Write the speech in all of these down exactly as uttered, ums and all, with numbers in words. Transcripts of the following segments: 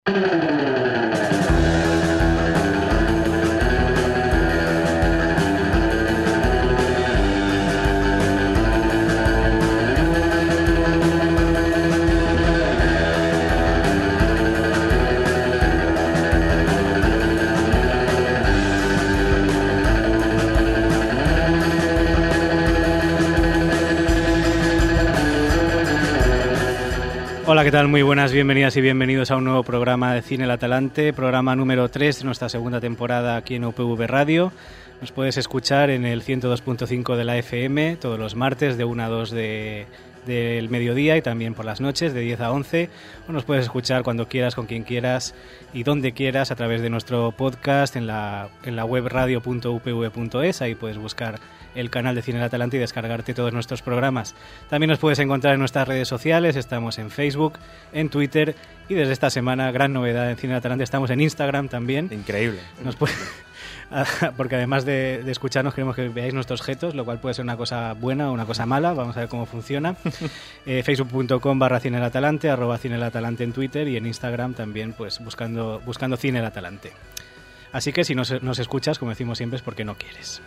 Hola, ¿qué tal? Muy buenas, bienvenidas y bienvenidos a un nuevo programa de Cine El Atalante, programa número tres de nuestra segunda temporada aquí en U P V Radio. Nos puedes escuchar en el ciento dos punto cinco de la F M todos los martes de una a dos de, del mediodía y también por las noches de diez a once. O nos puedes escuchar cuando quieras, con quien quieras y donde quieras a través de nuestro podcast en la, en la web radio punto u p v punto es. Ahí puedes buscar el canal de Cine El Atalante y descargarte todos nuestros programas. También nos puedes encontrar en nuestras redes sociales, estamos en Facebook, en Twitter y desde esta semana, gran novedad en Cine El Atalante, estamos en Instagram también. Increíble. Nos puede... Porque además de, de escucharnos queremos que veáis nuestros objetos, lo cual puede ser una cosa buena o una cosa mala, vamos a ver cómo funciona. eh, facebook punto com barra Cine El Atalante, arroba Cine El Atalante en Twitter y en Instagram también pues buscando, buscando Cine El Atalante. Así que si nos, nos escuchas, como decimos siempre, es porque no quieres.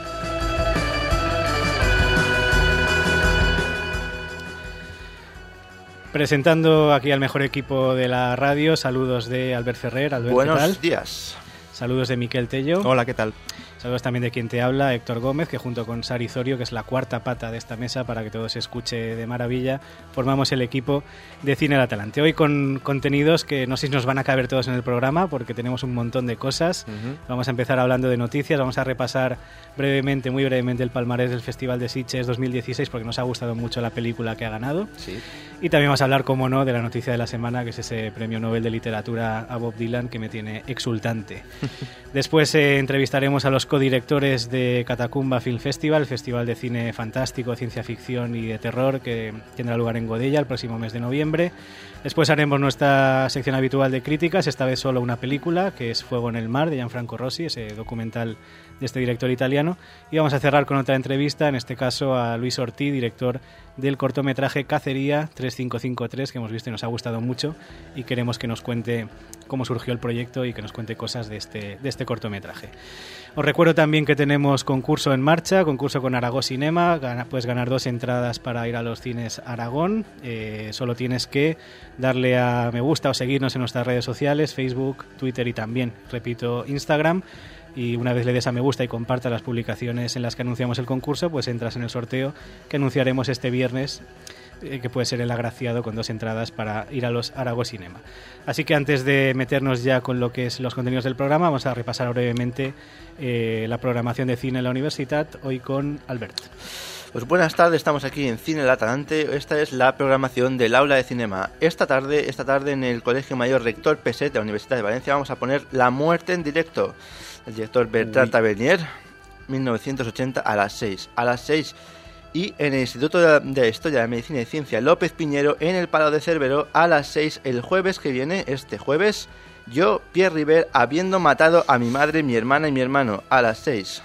Presentando aquí al mejor equipo de la radio, saludos de Albert Ferrer. Albert, buenos ¿qué tal? días. Saludos de Miquel Tello. Hola, ¿qué tal? Saludos también de quien te habla, Héctor Gómez, que junto con Sari Zorio, que es la cuarta pata de esta mesa, para que todo se escuche de maravilla, formamos el equipo de Cine El Atalante. Hoy con contenidos que no sé si nos van a caber todos en el programa, porque tenemos un montón de cosas. Uh-huh. Vamos a empezar hablando de noticias, vamos a repasar brevemente, muy brevemente, el palmarés del Festival de Sitges dos mil dieciséis, porque nos ha gustado mucho la película que ha ganado. Sí. Y también vamos a hablar, como no, de la noticia de la semana, que es ese premio Nobel de Literatura a Bob Dylan, que me tiene exultante. Después eh, entrevistaremos a los codirectores de Catacumba Film Festival, el festival de cine fantástico, ciencia ficción y de terror que tendrá lugar en Godella el próximo mes de noviembre. Después haremos nuestra sección habitual de críticas, esta vez solo una película, que es Fuego en el mar, de Gianfranco Rosi, ese documental de este director italiano. Y vamos a cerrar con otra entrevista, en este caso a Luis Ortiz, director del cortometraje Cacería tres cinco cinco tres, que hemos visto y nos ha gustado mucho, y queremos que nos cuente cómo surgió el proyecto y que nos cuente cosas de este, de este cortometraje. Os recuerdo también que tenemos concurso en marcha, concurso con Aragó Cinema. Gana, puedes ganar dos entradas para ir a los cines Aragón. Eh, solo tienes que darle a me gusta o seguirnos en nuestras redes sociales, Facebook, Twitter y también, repito, Instagram. Y una vez le des a me gusta y compartas las publicaciones en las que anunciamos el concurso, pues entras en el sorteo que anunciaremos este viernes, eh, que puede ser el agraciado con dos entradas para ir a los Aragó Cinema. Así que antes de meternos ya con lo que es los contenidos del programa, vamos a repasar brevemente eh, la programación de cine en la universidad, hoy con Albert. Pues buenas tardes, estamos aquí en Cine El Atalante. Esta es la programación del aula de cinema. Esta tarde, esta tarde en el Colegio Mayor Rector Peset de la Universidad de Valencia vamos a poner La muerte en directo. El director Bertrand Tavernier, mil novecientos ochenta, a las seis. A las seis. Y en el Instituto de Historia de Medicina y Ciencia López Piñero, en el Palau de Cervero, a las seis el jueves que viene, este jueves, yo, Pierre River, habiendo matado a mi madre, mi hermana y mi hermano, a las seis.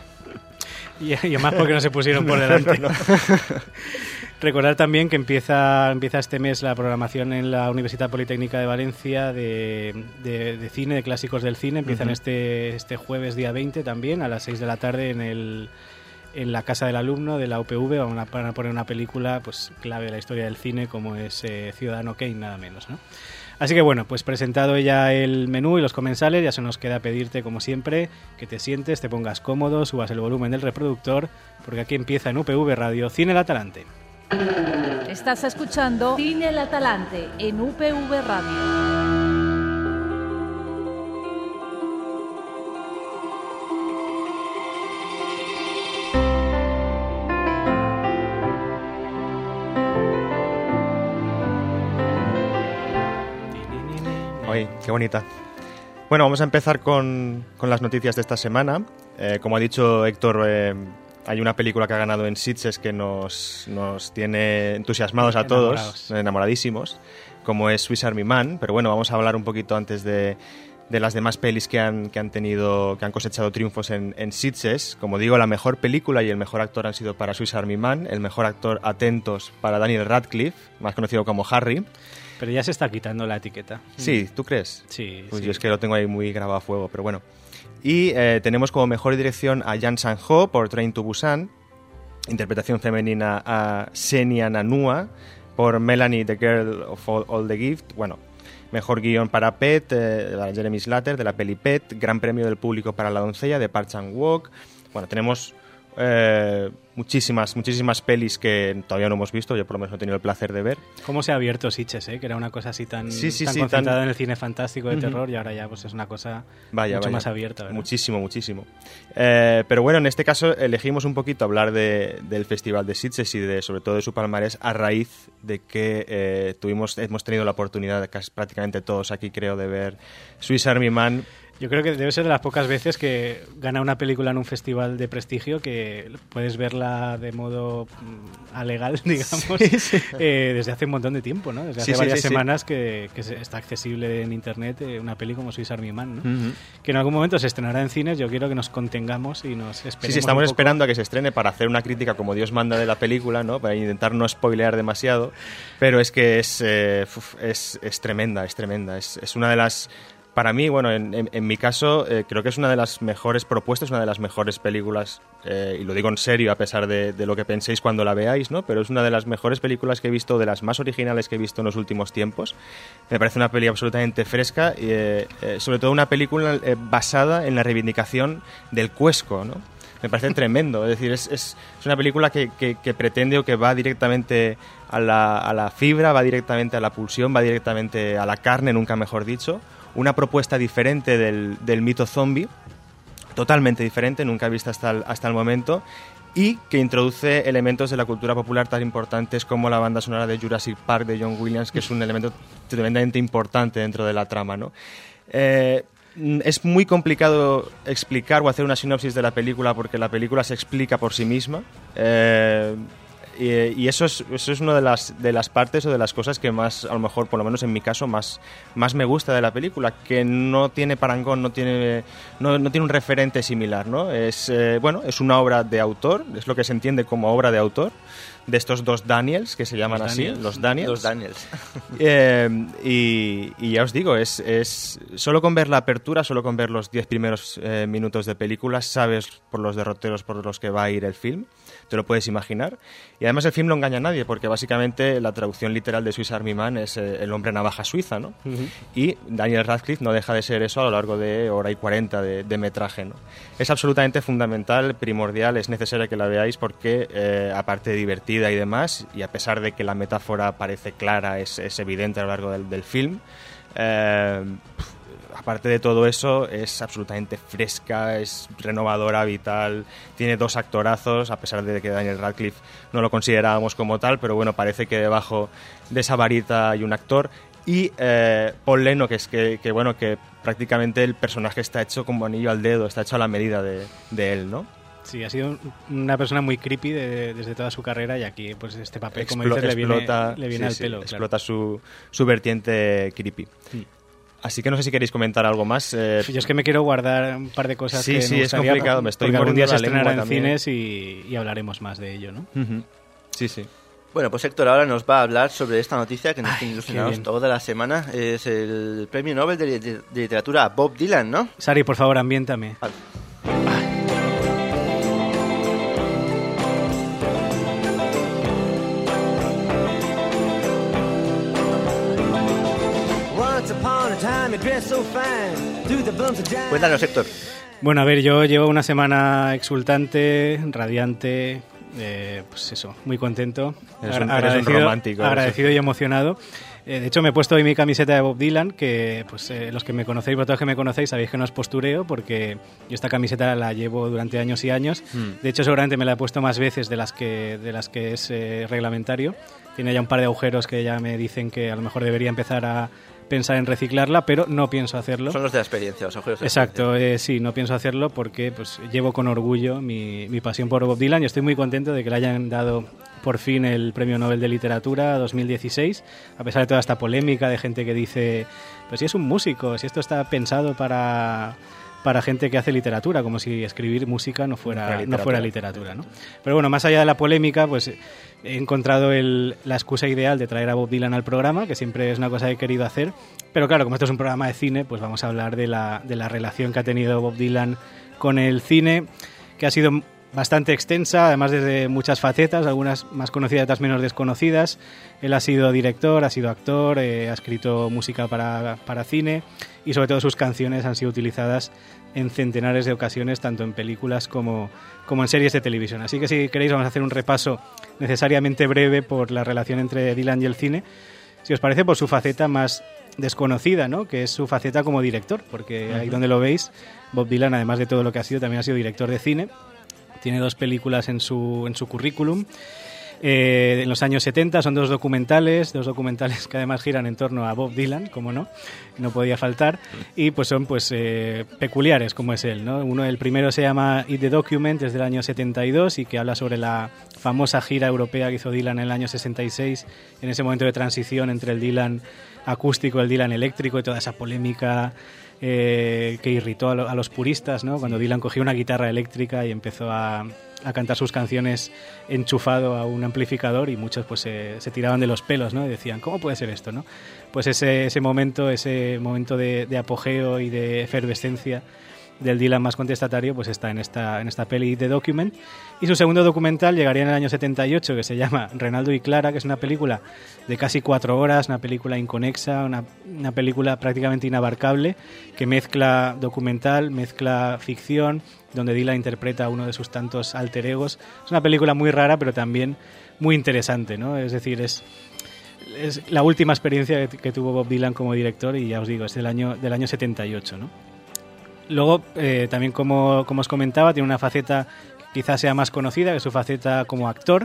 Y, y además porque no se pusieron por delante. No, no, no. Recordar también que empieza, empieza este mes la programación en la Universidad Politécnica de Valencia de, de, de cine, de clásicos del cine. Empiezan uh-huh. este, este jueves día veinte también, a las seis de la tarde en el... en la Casa del Alumno de la U P V. Van a, van a poner una película pues clave de la historia del cine, como es eh, Ciudadano Kane, nada menos, ¿no? Así que bueno, pues presentado ya el menú y los comensales, ya se nos queda pedirte, como siempre, que te sientes, te pongas cómodo, subas el volumen del reproductor, porque aquí empieza en U P V Radio Cine El Atalante. Estás escuchando Cine El Atalante en U P V Radio. Oye, qué bonita. Bueno, vamos a empezar con, con las noticias de esta semana. Eh, como ha dicho Héctor, eh, hay una película que ha ganado en Sitges que nos, nos tiene entusiasmados a todos, enamorados. enamoradísimos, como es Swiss Army Man. Pero bueno, vamos a hablar un poquito antes de, de las demás pelis que han, que han tenido, que han cosechado triunfos en, en Sitges. Como digo, la mejor película y el mejor actor han sido para Swiss Army Man, el mejor actor Atentos para Daniel Radcliffe, más conocido como Harry. Pero ya se está quitando la etiqueta. Sí, ¿tú crees? Sí, Pues sí. yo es que lo tengo ahí muy grabado a fuego, pero bueno. Y eh, tenemos como mejor dirección a Jan Sang-ho por Train to Busan, interpretación femenina a Senia Nanua por Melanie, The Girl of All, All the Gift, bueno, mejor guión para Pet, eh, de Jeremy Slater, de la peli Pet, gran premio del público para La doncella, de Park Chan-wook. Bueno, tenemos eh, muchísimas, muchísimas pelis que todavía no hemos visto, yo por lo menos no he tenido el placer de ver. ¿Cómo se ha abierto Sitges, eh? Que era una cosa así tan, Sí, sí, tan sí, concentrada tan- en el cine fantástico de Ujú. terror y ahora ya pues es una cosa Vaya, mucho vaya. más abierta, ¿verdad? Muchísimo, muchísimo. Eh, pero bueno, en este caso elegimos un poquito hablar de, del Festival de Sitges y de, sobre todo de su palmarés a raíz de que eh, tuvimos, hemos tenido la oportunidad, casi prácticamente todos aquí creo, de ver Swiss Army Man. Yo creo que debe ser de las pocas veces que gana una película en un festival de prestigio que puedes verla de modo mm, alegal, digamos, eh, desde hace un montón de tiempo, ¿no? Desde hace Sí, sí, varias sí, sí. semanas que, que se- está accesible en internet eh, una peli como Swiss Army Man, ¿no? Ujú. Que en algún momento se estrenará en cines. Yo quiero que nos contengamos y nos esperemos. Sí, sí, estamos un poco. esperando a que se estrene para hacer una crítica como Dios manda de la película, ¿no? Para intentar no spoilear demasiado, pero es que es, eh, uf, es, es tremenda, es tremenda. Es, es una de las... Para mí, bueno, en, en, en mi caso, eh, creo que es una de las mejores propuestas, una de las mejores películas, eh, y lo digo en serio a pesar de, de lo que penséis cuando la veáis, ¿no? Pero es una de las mejores películas que he visto, de las más originales que he visto en los últimos tiempos. Me parece una peli absolutamente fresca y, eh, eh, sobre todo, una película eh, basada en la reivindicación del cuesco, ¿no? Me parece tremendo, es decir, es, es, es una película que, que, que pretende o que va directamente a la, a la fibra, va directamente a la pulsión, va directamente a la carne, nunca mejor dicho. Una propuesta diferente del, del mito zombie, totalmente diferente, nunca vista hasta el, hasta el momento, y que introduce elementos de la cultura popular tan importantes como la banda sonora de Jurassic Park de John Williams, que es un elemento tremendamente importante dentro de la trama, ¿no? Eh, es muy complicado explicar o hacer una sinopsis de la película porque la película se explica por sí misma. Eh, Y, y eso es, eso es una de las, de las partes o de las cosas que más, a lo mejor, por lo menos en mi caso, más, más me gusta de la película, que no tiene parangón, no tiene, no, no tiene un referente similar, ¿no? Es, eh, bueno, es una obra de autor, es lo que se entiende como obra de autor, de estos dos Daniels, que se llaman Los así, Daniels. los Daniels. Los Daniels. Eh, y, y ya os digo, es, es solo con ver la apertura, solo con ver los diez primeros eh, minutos de película, sabes por los derroteros por los que va a ir el film, te lo puedes imaginar. Y además el film no engaña a nadie, porque básicamente la traducción literal de Swiss Army Man es eh, el hombre navaja suiza, ¿no? Ujú. Y Daniel Radcliffe no deja de ser eso a lo largo de hora y cuarenta de, de metraje, ¿no? Es absolutamente fundamental, primordial, es necesario que la veáis porque, eh, aparte de divertida y demás, y a pesar de que la metáfora parece clara, es, es evidente a lo largo del, del film, eh, aparte de todo eso, es absolutamente fresca, es renovadora, vital, tiene dos actorazos, a pesar de que Daniel Radcliffe no lo considerábamos como tal, pero bueno, parece que debajo de esa varita hay un actor. Y eh, Paul Leno, que es que, que bueno, que prácticamente el personaje está hecho como anillo al dedo, está hecho a la medida de, de él, ¿no? Sí, ha sido una persona muy creepy de- desde toda su carrera y aquí pues este papel, como Explo- dices, le viene, explota, le viene sí, al sí, pelo. claro. explota su, su vertiente creepy. Sí. Así que no sé si queréis comentar algo más. eh, Yo es que me quiero guardar un par de cosas Sí, que sí, me es gustaría, complicado, me estoy porque algún día se mordiendo la estrenará en lengua también. cines y, y hablaremos más de ello, ¿no? Ujú. Sí, sí. Bueno, pues Héctor ahora nos va a hablar sobre esta noticia que nos Ay, tiene qué ilusionados bien. toda la semana. Es el premio Nobel de, de- de literatura a Bob Dylan, ¿no? Sari, por favor, ambiéntame. Vale. Cuéntanos, Héctor. Bueno, a ver, yo llevo una semana exultante, radiante, eh, pues eso, muy contento, Eres un- agra- eres un romántico, agradecido y emocionado. Eh, de hecho, me he puesto hoy mi camiseta de Bob Dylan, que pues eh, los que me conocéis, vosotros que me conocéis, sabéis que no es postureo, porque yo esta camiseta la llevo durante años y años. Mm. De hecho, seguramente me la he puesto más veces de las que, de las que es eh, reglamentario. Tiene ya un par de agujeros que ya me dicen que a lo mejor debería empezar a pensar en reciclarla, pero no pienso hacerlo. Son los de la experiencia, los agujeros de la Exacto, eh, sí, no pienso hacerlo porque pues llevo con orgullo mi, mi pasión por Bob Dylan y estoy muy contento de que le hayan dado por fin el Premio Nobel de Literatura dos mil dieciséis, a pesar de toda esta polémica de gente que dice, pues si es un músico, si esto está pensado para para gente que hace literatura, como si escribir música no fuera, fuera literatura. no fuera literatura, ¿no? Pero bueno, más allá de la polémica, pues he encontrado el, la excusa ideal de traer a Bob Dylan al programa, que siempre es una cosa que he querido hacer. Pero claro, como esto es un programa de cine, pues vamos a hablar de la, de la relación que ha tenido Bob Dylan con el cine, que ha sido bastante extensa, además desde muchas facetas, algunas más conocidas, otras menos desconocidas. Él ha sido director, ha sido actor, eh, ha escrito música para, para cine y sobre todo sus canciones han sido utilizadas en centenares de ocasiones, tanto en películas como, como en series de televisión. Así que si queréis vamos a hacer un repaso necesariamente breve por la relación entre Dylan y el cine, si os parece, por su faceta más desconocida, ¿no? Que es su faceta como director, porque uh-huh. ahí donde lo veis, Bob Dylan, además de todo lo que ha sido, también ha sido director de cine. Tiene dos películas en su, en su currículum. Eh, en los años setenta son dos documentales, dos documentales que además giran en torno a Bob Dylan, como no, no podía faltar, y pues son pues eh, peculiares como es él, ¿no? Uno, el primero se llama Eat the Document, es del año setenta y dos y que habla sobre la famosa gira europea que hizo Dylan en el año sesenta y seis, en ese momento de transición entre el Dylan acústico y el Dylan eléctrico y toda esa polémica Eh, que irritó a, lo, a los puristas, ¿no? Cuando Dylan cogió una guitarra eléctrica y empezó a, a cantar sus canciones enchufado a un amplificador y muchos pues se, se tiraban de los pelos, ¿no? Y decían, ¿cómo puede ser esto, no? Pues ese, ese momento, ese momento de, de apogeo y de efervescencia del Dylan más contestatario pues está en esta, en esta peli The Document. Y su segundo documental llegaría en el año setenta y ocho, que se llama Renaldo y Clara, que es una película de casi cuatro horas, una película inconexa, una, una película prácticamente inabarcable, que mezcla documental, mezcla ficción, donde Dylan interpreta a uno de sus tantos alter egos. Es una película muy rara, pero también muy interesante, ¿no? Es decir, es... es la última experiencia que, que tuvo Bob Dylan como director y ya os digo, es del año, del año setenta y ocho, ¿no? Luego, eh, también como, como os comentaba, tiene una faceta que quizás sea más conocida, que es su faceta como actor.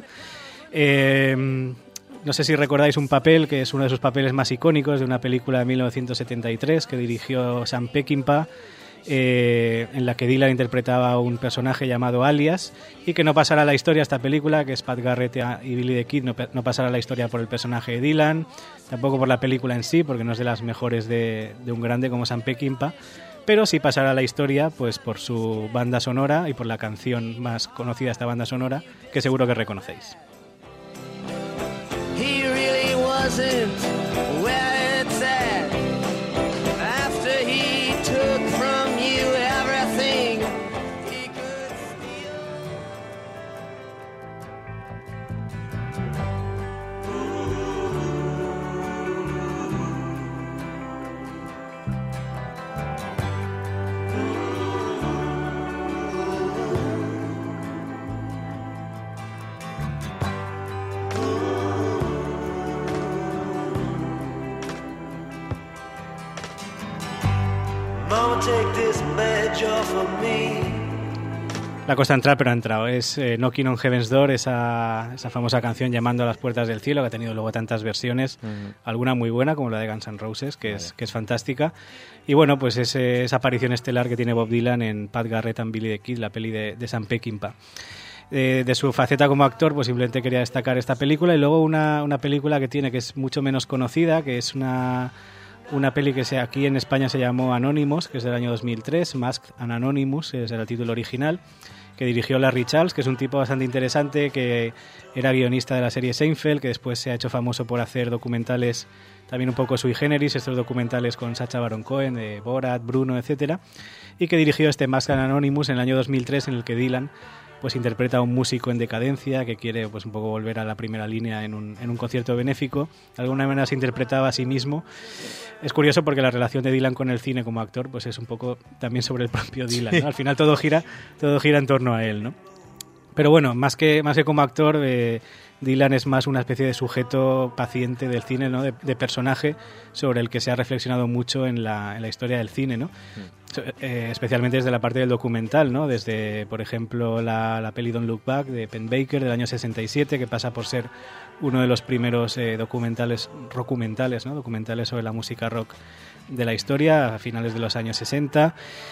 Eh, no sé si recordáis un papel, que es uno de sus papeles más icónicos, de una película de mil novecientos setenta y tres que dirigió Sam Peckinpah, eh, en la que Dylan interpretaba a un personaje llamado Alias, y que no pasará a la historia esta película, que es Pat Garrett y Billy the Kid, no, no pasará a la historia por el personaje de Dylan, tampoco por la película en sí, porque no es de las mejores de, de un grande como Sam Peckinpah, pero sí pasará a la historia pues por su banda sonora y por la canción más conocida de esta banda sonora, que seguro que reconocéis. He really wasn't where it's at. After he took from you everything he could steal. La cosa entrar, pero ha entrado. Es eh, Knocking on Heaven's Door, esa, esa famosa canción llamando a las puertas del cielo, que ha tenido luego tantas versiones, uh-huh. alguna muy buena, como la de Guns N' Roses, que, vale. es, que es fantástica. Y bueno, pues es, esa aparición estelar que tiene Bob Dylan en Pat Garrett and Billy the Kid, la peli de, de Sam Peckinpah. Eh, de su faceta como actor, pues simplemente quería destacar esta película, y luego una, una película que tiene, que es mucho menos conocida, que es una... Una peli que se, aquí en España se llamó Anonymous, que es del año dos mil tres, Masked and Anonymous, ese era el título original, que dirigió Larry Charles, que es un tipo bastante interesante, que era guionista de la serie Seinfeld, que después se ha hecho famoso por hacer documentales también un poco sui generis, estos documentales con Sacha Baron Cohen, de Borat, Bruno, etcétera, y que dirigió este Masked and Anonymous en el año dos mil tres, en el que Dylan pues interpreta a un músico en decadencia que quiere pues un poco volver a la primera línea en un, en un concierto benéfico. De alguna manera se interpretaba a sí mismo. Es curioso porque la relación de Dylan con el cine como actor pues es un poco también sobre el propio Dylan, ¿no? Al final todo gira, todo gira en torno a él, ¿no? Pero bueno, más que, más que como actor, eh, Dylan es más una especie de sujeto paciente del cine, ¿no? De, de personaje sobre el que se ha reflexionado mucho en la, en la historia del cine, ¿no? Mm. Eh, especialmente desde la parte del documental, ¿no? Desde, por ejemplo, la, la peli Don't Look Back de Penn Baker del año sesenta y siete, que pasa por ser uno de los primeros eh, documentales, rockumentales, ¿no? Documentales sobre la música rock de la historia a finales de los años sesenta.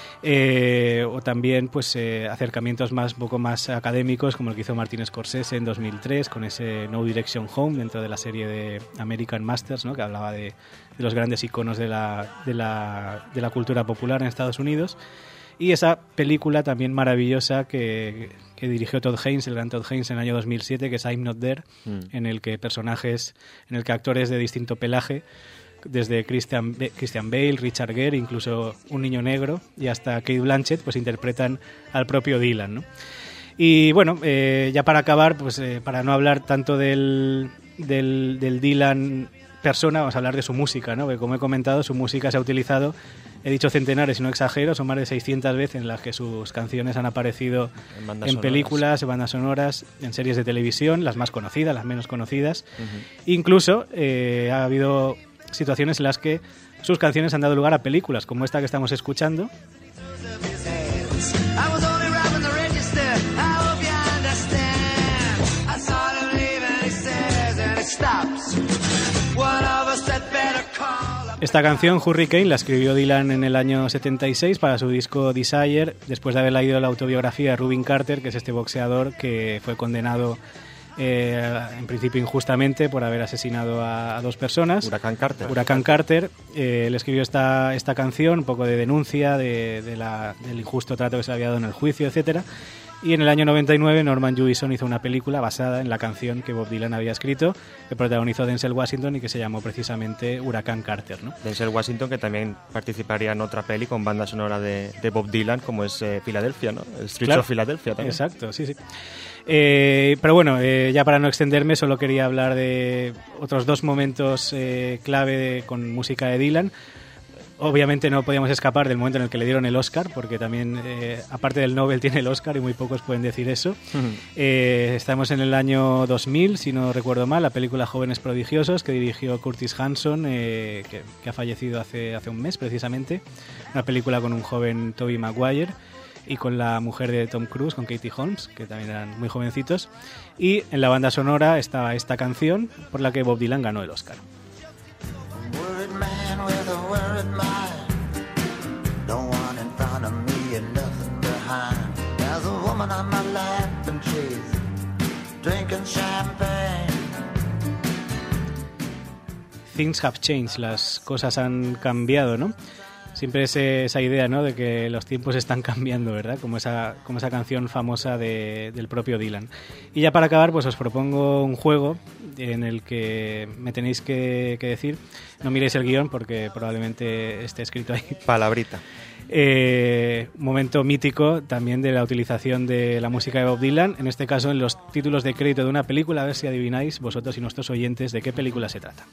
Eh, o también pues eh, acercamientos más un poco más académicos, como el que hizo Martin Scorsese en dos mil tres con ese No Direction Home dentro de la serie de American Masters, ¿no? Que hablaba de, de los grandes iconos de la, de, la, de la cultura popular en Estados Unidos. y esa película también maravillosa que, que dirigió Todd Haynes, el gran Todd Haynes, en el año dos mil siete, que es I'm Not There, mm. en el que personajes, en el que actores de distinto pelaje, desde Christian, Christian Bale, Richard Gere, incluso un niño negro, y hasta Cate Blanchett, pues interpretan al propio Dylan, ¿no? Y bueno, eh, ya para acabar, pues eh, para no hablar tanto del, del, del Dylan persona, vamos a hablar de su música, ¿no? Porque como he comentado, su música se ha utilizado, he dicho centenares y no exagero, son más de seiscientas veces en las que sus canciones han aparecido en, en películas, en bandas sonoras, en series de televisión, las más conocidas, las menos conocidas. Uh-huh. Incluso eh, ha habido situaciones en las que sus canciones han dado lugar a películas, como esta que estamos escuchando. Esta canción, Hurricane, la escribió Dylan en el año setenta y seis para su disco Desire, después de haber leído la autobiografía de Rubin Carter, que es este boxeador que fue condenado eh, en principio injustamente por haber asesinado a, a dos personas. Huracán Carter. Huracán Carter. Eh, él escribió esta, esta canción, un poco de denuncia de, de la, del injusto trato que se le había dado en el juicio, etcétera. Y en el año noventa y nueve Norman Jewison hizo una película basada en la canción que Bob Dylan había escrito, que protagonizó Denzel Washington y que se llamó precisamente Huracán Carter, ¿no? Denzel Washington, que también participaría en otra peli con banda sonora de, de Bob Dylan, como es eh, Filadelfia, ¿no? El Streets claro. of Philadelphia también. Exacto, sí, sí. Eh, pero bueno, eh, ya para no extenderme, solo quería hablar de otros dos momentos eh, clave de, con música de Dylan. Obviamente no podíamos escapar del momento en el que le dieron el Oscar, porque también, eh, aparte del Nobel, tiene el Oscar y muy pocos pueden decir eso. Uh-huh. Eh, estamos en el año dos mil, si no recuerdo mal, la película Jóvenes Prodigiosos, que dirigió Curtis Hanson, eh, que, que ha fallecido hace, hace un mes precisamente. Una película con un joven Tobey Maguire y con la mujer de Tom Cruise, con Katie Holmes, que también eran muy jovencitos. Y en la banda sonora estaba esta canción por la que Bob Dylan ganó el Oscar. Things have changed, las cosas han cambiado, ¿no? Siempre es esa idea, ¿no?, de que los tiempos están cambiando, ¿verdad? Como esa, como esa canción famosa de, del propio Dylan. Y ya para acabar, pues os propongo un juego en el que me tenéis que, que decir, no miréis el guión porque probablemente esté escrito ahí. Palabrita. Eh, momento mítico también de la utilización de la música de Bob Dylan, en este caso en los títulos de crédito de una película, a ver si adivináis vosotros y nuestros oyentes de qué película se trata.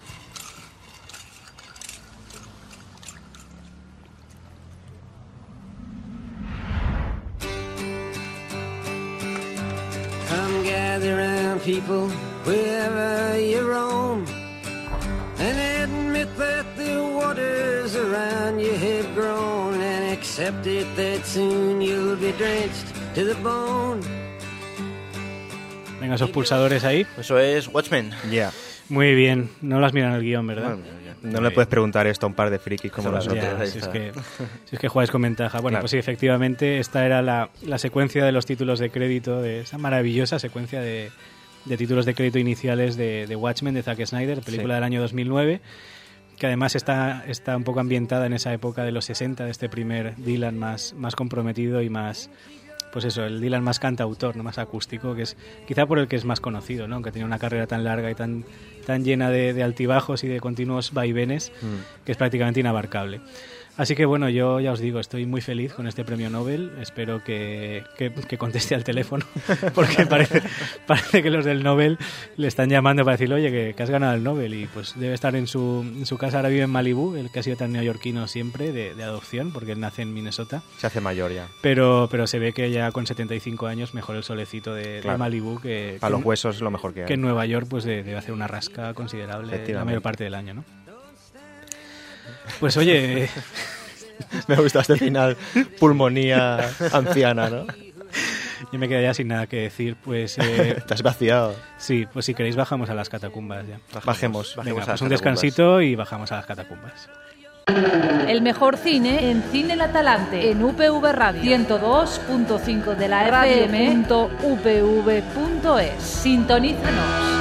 Come gather round people wherever you roam and admit that the waters around you have grown and accept it that soon you'll be drenched to the bone. Venga, esos pulsadores ahí. Eso es Watchmen. Ya. Yeah. Muy bien, no las miran el guión, ¿verdad? Bueno, ya. No Muy le bien. puedes preguntar esto a un par de frikis como Eso nosotros. Ya, si, es que, si es que jugáis con ventaja. Bueno, claro. Pues sí, efectivamente, esta era la, la secuencia de los títulos de crédito, de esa maravillosa secuencia de, de títulos de crédito iniciales de, de Watchmen, de Zack Snyder, película sí. del año dos mil nueve, que además está, está un poco ambientada en esa época de los sesenta, de este primer Dylan más, más comprometido y más... Pues eso, el Dylan más cantautor, no más acústico, que es quizá por el que es más conocido, ¿no? Aunque tenía una carrera tan larga y tan, tan llena de, de altibajos y de continuos vaivenes, mm. que es prácticamente inabarcable. Así que bueno, yo ya os digo, estoy muy feliz con este premio Nobel. Espero que, que, que conteste al teléfono, porque parece, parece que los del Nobel le están llamando para decirle, oye, que, que has ganado el Nobel. Y pues debe estar en su, en su casa, ahora vive en Malibú, el que ha sido tan neoyorquino siempre, de, de adopción, porque él nace en Minnesota. Se hace mayor ya. Pero, pero se ve que ya con setenta y cinco años mejor el solecito de, claro. de Malibú que... Para que, los huesos es lo mejor que hay. Que en Nueva York pues debe hacer una rasca considerable la mayor parte del año, ¿no? Pues oye... Me gusta este final, pulmonía anciana, ¿no? Yo me quedaría sin nada que decir, pues... Eh, Estás vaciado. Sí, pues si queréis bajamos a las catacumbas ya. Bajemos. Venga, bajemos pues un descansito y bajamos a las catacumbas. El mejor cine en Cine El Atalante, en U P V Radio, ciento dos punto cinco de la F M punto U P V punto es. Sintonízanos.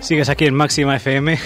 Sigues aquí en Máxima F M.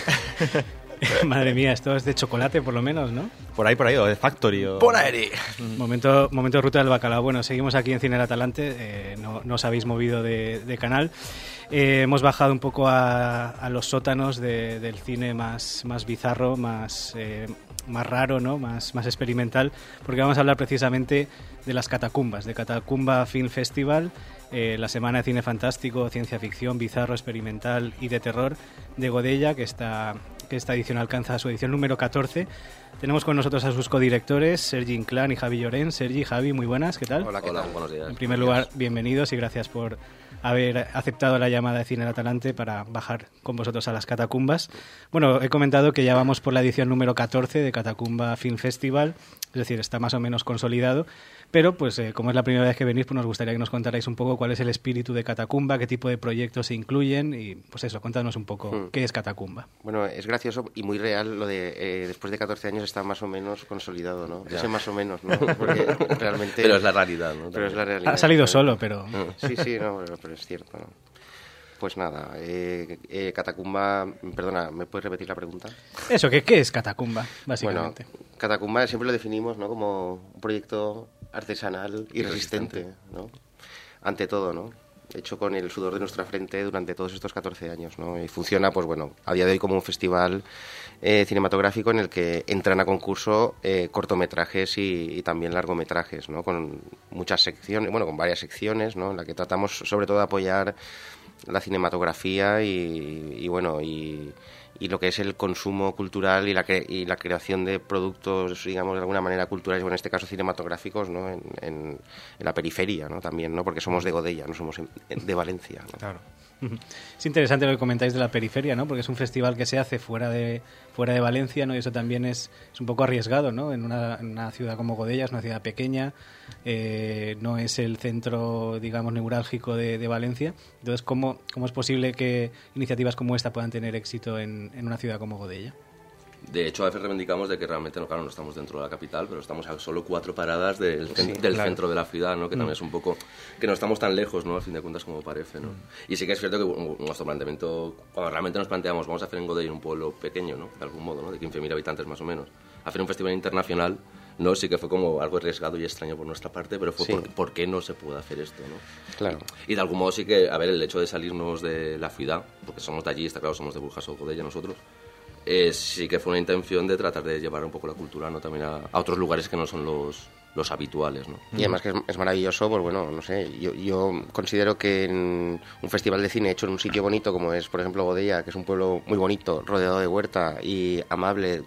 Madre mía, esto es de chocolate por lo menos, ¿no? Por ahí, por ahí, o de Factory. O... ¡Por aire! Momento, momento ruta del bacalao. Bueno, seguimos aquí en Cine El Atalante, eh, no, no os habéis movido de, de canal. Eh, hemos bajado un poco a, a los sótanos de, del cine más, más bizarro, más, eh, más raro, ¿no? Más, más experimental, porque vamos a hablar precisamente de las catacumbas, de Catacumba Film Festival, eh, la semana de cine fantástico, ciencia ficción, bizarro, experimental y de terror de Godella, que esta, que esta edición alcanza su edición número catorce. Tenemos con nosotros a sus codirectores, Sergi Inclán y Javi Llorén. Sergi, Javi, muy buenas, ¿qué tal? Hola, ¿qué tal? Buenos días. En primer lugar, bienvenidos y gracias por haber aceptado la llamada de Cine El Atalante para bajar con vosotros a las catacumbas. Bueno, he comentado que ya vamos por la edición número catorce de Catacumba Film Festival, es decir, está más o menos consolidado, pero pues eh, como es la primera vez que venís, pues nos gustaría que nos contarais un poco cuál es el espíritu de Catacumba, qué tipo de proyectos se incluyen y pues eso, contanos un poco hmm. qué es Catacumba. Bueno, es gracioso y muy real lo de eh, después de catorce años está más o menos consolidado, ¿no? Ese más o menos, ¿no? Porque realmente... Pero es la realidad, ¿no? Pero es la realidad. Ha salido solo, pero... Sí, sí, no, pero, pero es cierto, ¿no? Pues nada, eh, eh, Catacumba, perdona, ¿me puedes repetir la pregunta? Eso, ¿qué, qué es Catacumba, básicamente? Bueno, Catacumba siempre lo definimos, ¿no? Como un proyecto artesanal y resistente, ¿no? Ante todo, ¿no? Hecho con el sudor de nuestra frente durante todos estos catorce años, ¿no? Y funciona, pues bueno, a día de hoy como un festival eh, cinematográfico en el que entran a concurso eh, cortometrajes y, y también largometrajes, ¿no? Con muchas secciones, bueno, con varias secciones, ¿no? En la que tratamos sobre todo de apoyar la cinematografía y, y bueno, y, y lo que es el consumo cultural y la, cre- y la creación de productos, digamos, de alguna manera culturales, o en este caso cinematográficos, ¿no? En, en, en la periferia, ¿no? También, ¿no? Porque somos de Godella, no somos en, de Valencia, ¿no? Claro. Es interesante lo que comentáis de la periferia, ¿no? Porque es un festival que se hace fuera de fuera de Valencia, ¿no? Y eso también es, es un poco arriesgado, ¿no? En una, en una ciudad como Godella, es una ciudad pequeña, eh, no es el centro, digamos, neurálgico de, de Valencia. Entonces, ¿cómo, ¿cómo es posible que iniciativas como esta puedan tener éxito en, en una ciudad como Godella? De hecho, a veces reivindicamos de que realmente, no, claro, no estamos dentro de la capital, pero estamos a solo cuatro paradas del, sí, del claro. centro de la ciudad, ¿no? Que mm. también es un poco... que no estamos tan lejos, ¿no? Al fin de cuentas, como parece, ¿no? Mm. Y sí que es cierto que nuestro planteamiento, cuando realmente nos planteamos, vamos a hacer en Godella un pueblo pequeño, ¿no? De algún modo, ¿no? De quince mil habitantes más o menos. Hacer un festival internacional, ¿no? Sí que fue como algo arriesgado y extraño por nuestra parte, pero fue sí. por, ¿por qué no se puede hacer esto, ¿no? Claro. Y, y de algún modo sí que, a ver, el hecho de salirnos de la ciudad, porque somos de allí, está claro, somos de Burjas o Godella nosotros, Eh, sí que fue una intención de tratar de llevar un poco la cultura, ¿no? También a, a otros lugares que no son los, los habituales, ¿no? Y además que es, es maravilloso, pues bueno, no sé, yo, yo considero que en un festival de cine hecho en un sitio bonito como es, por ejemplo, Godella, que es un pueblo muy bonito, rodeado de huerta y amable,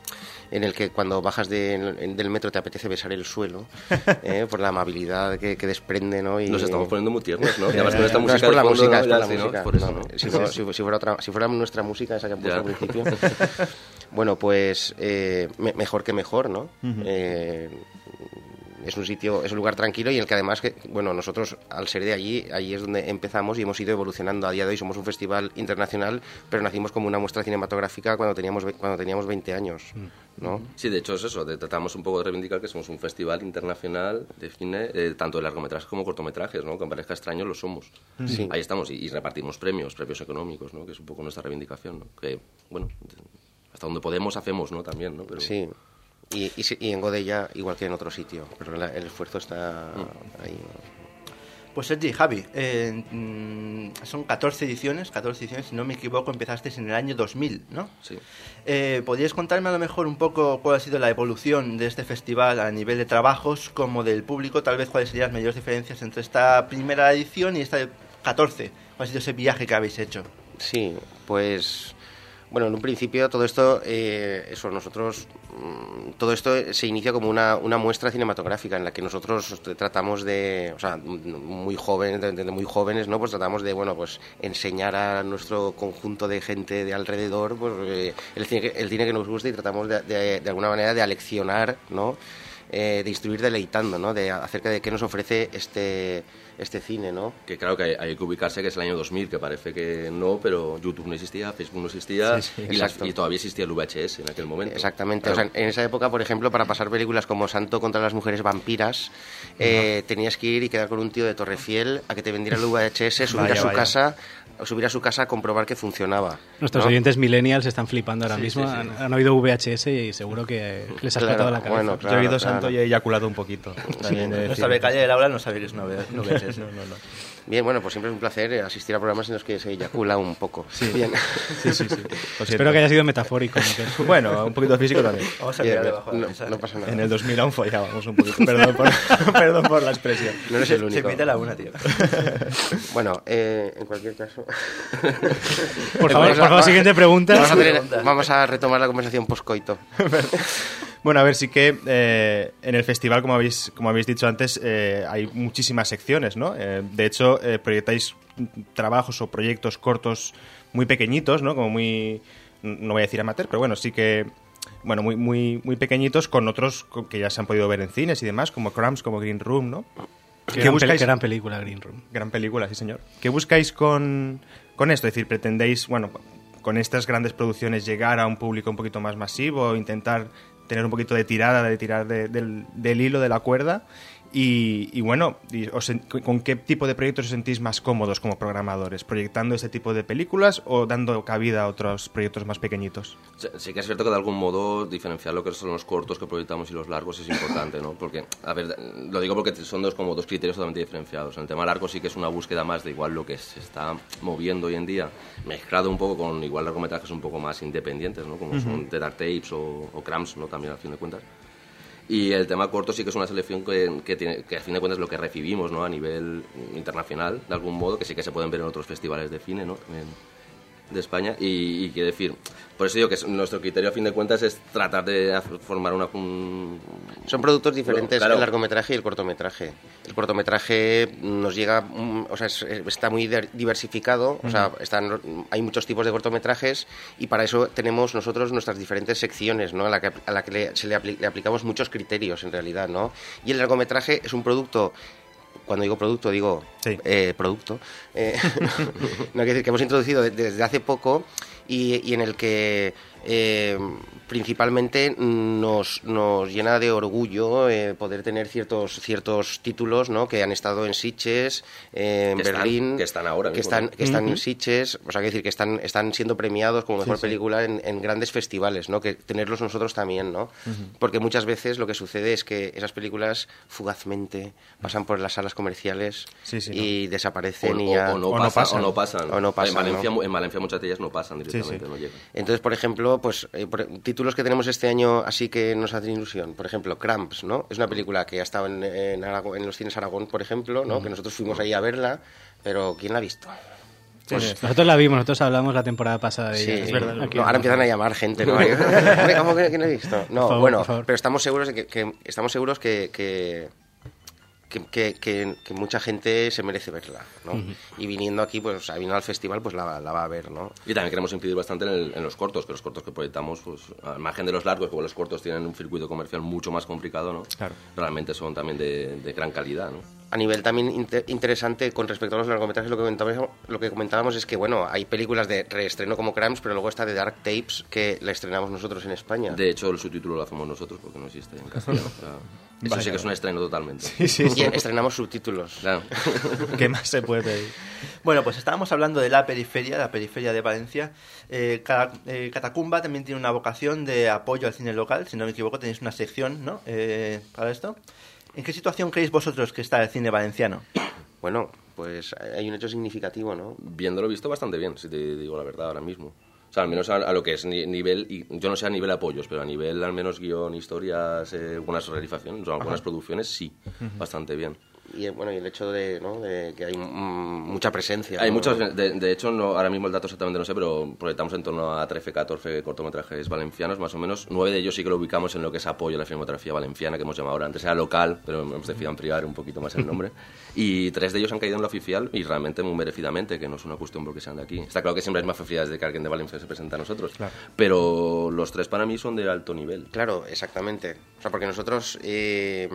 en el que cuando bajas de, del metro te apetece besar el suelo, eh, por la amabilidad que, que desprende, ¿no? Y, nos estamos poniendo muy tiernos, ¿no? Y además eh, con esta no, música es por la fondo, música, ¿no? es por la sí, música. ¿no? Por eso, no, ¿no? Si, sí, no, sí. si, si, fuera otra, si fuera nuestra música, esa que han puesto Ya. al principio, bueno, pues eh, me, mejor que mejor, ¿no? Uh-huh. Eh, es un sitio, es un lugar tranquilo y en el que además, que, bueno, nosotros al ser de allí, allí es donde empezamos y hemos ido evolucionando. A día de hoy somos un festival internacional, pero nacimos como una muestra cinematográfica cuando teníamos cuando teníamos veinte años, ¿no? Sí, de hecho es eso, de, tratamos un poco de reivindicar que somos un festival internacional de cine, eh, tanto de largometrajes como cortometrajes, ¿no? Que aunque parezca extraño, lo somos. Sí. Ahí estamos y, y repartimos premios, premios económicos, ¿no? Que es un poco nuestra reivindicación, ¿no? Que, bueno, hasta donde podemos hacemos, ¿no? También, ¿no? Pero... Sí. Y, y, y en Godella, igual que en otro sitio, pero la, el esfuerzo está mm. ahí. Pues Sergi, Javi, eh, son catorce ediciones, catorce ediciones, si no me equivoco, empezaste en el año dos mil, ¿no? Sí. Eh, ¿Podrías contarme a lo mejor un poco cuál ha sido la evolución de este festival a nivel de trabajos como del público? Tal vez cuáles serían las mayores diferencias entre esta primera edición y esta de catorce. ¿Cuál ha sido ese viaje que habéis hecho? Sí, pues... Bueno, en un principio todo esto, eh, eso, nosotros, mmm, todo esto se inicia como una, una muestra cinematográfica en la que nosotros tratamos de, o sea, muy jóvenes, de, de muy jóvenes, ¿no? Pues tratamos de, bueno, pues enseñar a nuestro conjunto de gente de alrededor, pues eh, el, cine, el cine que nos gusta y tratamos de, de, de alguna manera de aleccionar, ¿no? eh, de instruir deleitando, ¿no? De, acerca de qué nos ofrece este, este cine, ¿no? Que claro que hay, hay que ubicarse que es el año dos mil, que parece que no, pero YouTube no existía, Facebook no existía, sí, sí, y, las, y todavía existía el V H S en aquel momento. Exactamente. Claro. O sea, en esa época, por ejemplo, para pasar películas como Santo contra las mujeres vampiras, eh, uh-huh. tenías que ir y quedar con un tío de Torrefiel a que te vendiera el V H S, subir vaya, a su vaya. casa... subir a su casa a comprobar que funcionaba. Nuestros ¿no? oyentes millennials están flipando ahora sí, mismo. Sí, sí. Han, han oído V H S y seguro que les ha claro, explotado la cabeza. Bueno, claro, Yo he oído claro. Santo y he eyaculado un poquito. También sí, nuestra becaria del aula no sabía que es una V H S. No, no, no. Bien, bueno, pues siempre es un placer asistir a programas en los que se eyacula un poco. Sí, bien. sí, sí. sí. Espero que haya sido metafórico. Bueno, un poquito físico también. Vamos a Bien, mirar debajo de la no, mesa. no pasa nada. En el dos mil aún follábamos un poquito. Perdón por, perdón por la expresión. No eres el único. Se invita la una, tío. Bueno, eh, en cualquier caso... Por favor, por favor, siguiente pregunta. Vamos a, tener, vamos a retomar la conversación post-coito. Bueno, a ver, sí que eh, en el festival, como habéis, como habéis dicho antes, eh, hay muchísimas secciones, ¿no? Eh, de hecho, eh, proyectáis trabajos o proyectos cortos muy pequeñitos, ¿no? Como muy, no voy a decir amateur, pero bueno, sí que, bueno, muy, muy, muy pequeñitos con otros que ya se han podido ver en cines y demás, como Crumbs, como Green Room, ¿no? ¿Qué, ¿Qué buscáis? Gran película, Green Room. Gran película, sí, señor. ¿Qué buscáis con, con esto? Es decir, pretendéis, bueno, con estas grandes producciones llegar a un público un poquito más masivo, intentar tener un poquito de tirada, de tirar de, del, del hilo, de la cuerda. Y, y bueno, y os, ¿con qué tipo de proyectos os sentís más cómodos como programadores? ¿Proyectando este tipo de películas o dando cabida a otros proyectos más pequeñitos? Sí, sí que es cierto que de algún modo diferenciar lo que son los cortos que proyectamos y los largos es importante, ¿no? Porque, a ver, lo digo porque son dos, como dos criterios totalmente diferenciados. En el tema largo sí que es una búsqueda más de igual lo que se está moviendo hoy en día, mezclado un poco con igual largometrajes un poco más independientes, ¿no? Como uh-huh. son The Dark Tapes o, o Crumbs, ¿no? También al fin de cuentas. Y el tema corto sí que es una selección que, que, tiene, que a fin de cuentas es lo que recibimos, ¿no? A nivel internacional, de algún modo, que sí que se pueden ver en otros festivales de cine, ¿no? En, de España. Y, y quiero decir, por eso digo que es, nuestro criterio a fin de cuentas es tratar de formar una... Un... Son productos diferentes, claro. El largometraje y el cortometraje. El cortometraje nos llega, o sea, es, está muy diversificado, uh-huh. o sea, están, hay muchos tipos de cortometrajes y para eso tenemos nosotros nuestras diferentes secciones, ¿no? A la que, a la que le, se le, apli, le aplicamos muchos criterios en realidad, ¿no? Y el largometraje es un producto... Cuando digo producto, digo sí. eh, producto. Eh, no hay que decir que hemos introducido desde hace poco y, y en el que eh, principalmente nos, nos llena de orgullo eh, poder tener ciertos ciertos títulos, ¿no? Que han estado en Sitges, eh, en que Berlín, están, que están ahora que mismo, están, ¿no? que están uh-huh. en Sitges, o sea, que decir que están están siendo premiados como mejor sí, sí. película en, en grandes festivales, ¿no? Que tenerlos nosotros también, ¿no? Uh-huh. Porque muchas veces lo que sucede es que esas películas fugazmente pasan por las salas comerciales sí, sí, y no. desaparecen o, y ya o, no o, no pasan, pasan. o no pasan o no pasan en Valencia, ¿no? en Valencia muchas de ellas no pasan directamente, sí, sí. no llegan. Entonces, por ejemplo, pues eh, por, títulos que tenemos este año así que nos hacen ilusión, por ejemplo, Crumbs, ¿no? Es una película que ha estado en, en, Aragón, en los cines Aragón, por ejemplo, ¿no? Uh-huh. Que nosotros fuimos ahí a verla, pero ¿quién la ha visto? Pues sí, nosotros la vimos, nosotros hablamos la temporada pasada de sí, ella. es verdad. No, ahora empiezan a llamar gente, ¿no? ¿Cómo que, que no he visto? No, favor, bueno, pero estamos seguros de que, que estamos seguros que, que Que, que, que, que mucha gente se merece verla, ¿no? Uh-huh. Y viniendo aquí, pues, o sea, viniendo al festival, pues la, la va a ver, ¿no? Y también queremos incidir bastante en, el, en los cortos, que los cortos que proyectamos, pues, al margen de los largos, como los cortos tienen un circuito comercial mucho más complicado, ¿no? Claro. Realmente son también de, de gran calidad, ¿no? A nivel también inter- interesante con respecto a los largometrajes, lo que comentábamos, lo que comentábamos es que, bueno, hay películas de reestreno como Crumbs, pero luego está The Dark Tapes, que la estrenamos nosotros en España. De hecho, el subtítulo lo hacemos nosotros porque no existe en castellano. O sea, eso sí que es un estreno totalmente. Sí, sí, sí. Y estrenamos subtítulos. Claro. ¿Qué más se puede pedir? Bueno, pues estábamos hablando de la periferia, la periferia de Valencia. Eh, cada, eh, Catacumba también tiene una vocación de apoyo al cine local, si no me equivoco, tenéis una sección, ¿no? Eh, para esto. ¿En qué situación creéis vosotros que está el cine valenciano? Bueno, pues hay un hecho significativo, ¿no? Viéndolo visto bastante bien, si te digo la verdad, ahora mismo. O sea, al menos a, a lo que es ni, nivel, y yo no sé a nivel apoyos, pero a nivel al menos guión, historias, eh, buenas realizaciones, o algunas Ajá. producciones, sí, uh-huh. bastante bien. y bueno, y el hecho de, ¿no? de que hay mm, mucha presencia. Hay ¿no? muchos, de, de hecho, no, ahora mismo el dato exactamente no sé, pero proyectamos en torno a trece, catorce cortometrajes valencianos, más o menos. Nueve de ellos sí que lo ubicamos en lo que es apoyo a la filmografía valenciana, que hemos llamado ahora. Antes era local, pero hemos decidido ampliar un poquito más el nombre. Y tres de ellos han caído en la oficial, y realmente muy merecidamente, que no es una cuestión porque sean de aquí. Está claro que siempre hay más facilidades de que alguien de Valencia se presenta a nosotros, claro. Pero los tres para mí son de alto nivel. Claro, exactamente. O sea, porque nosotros, eh,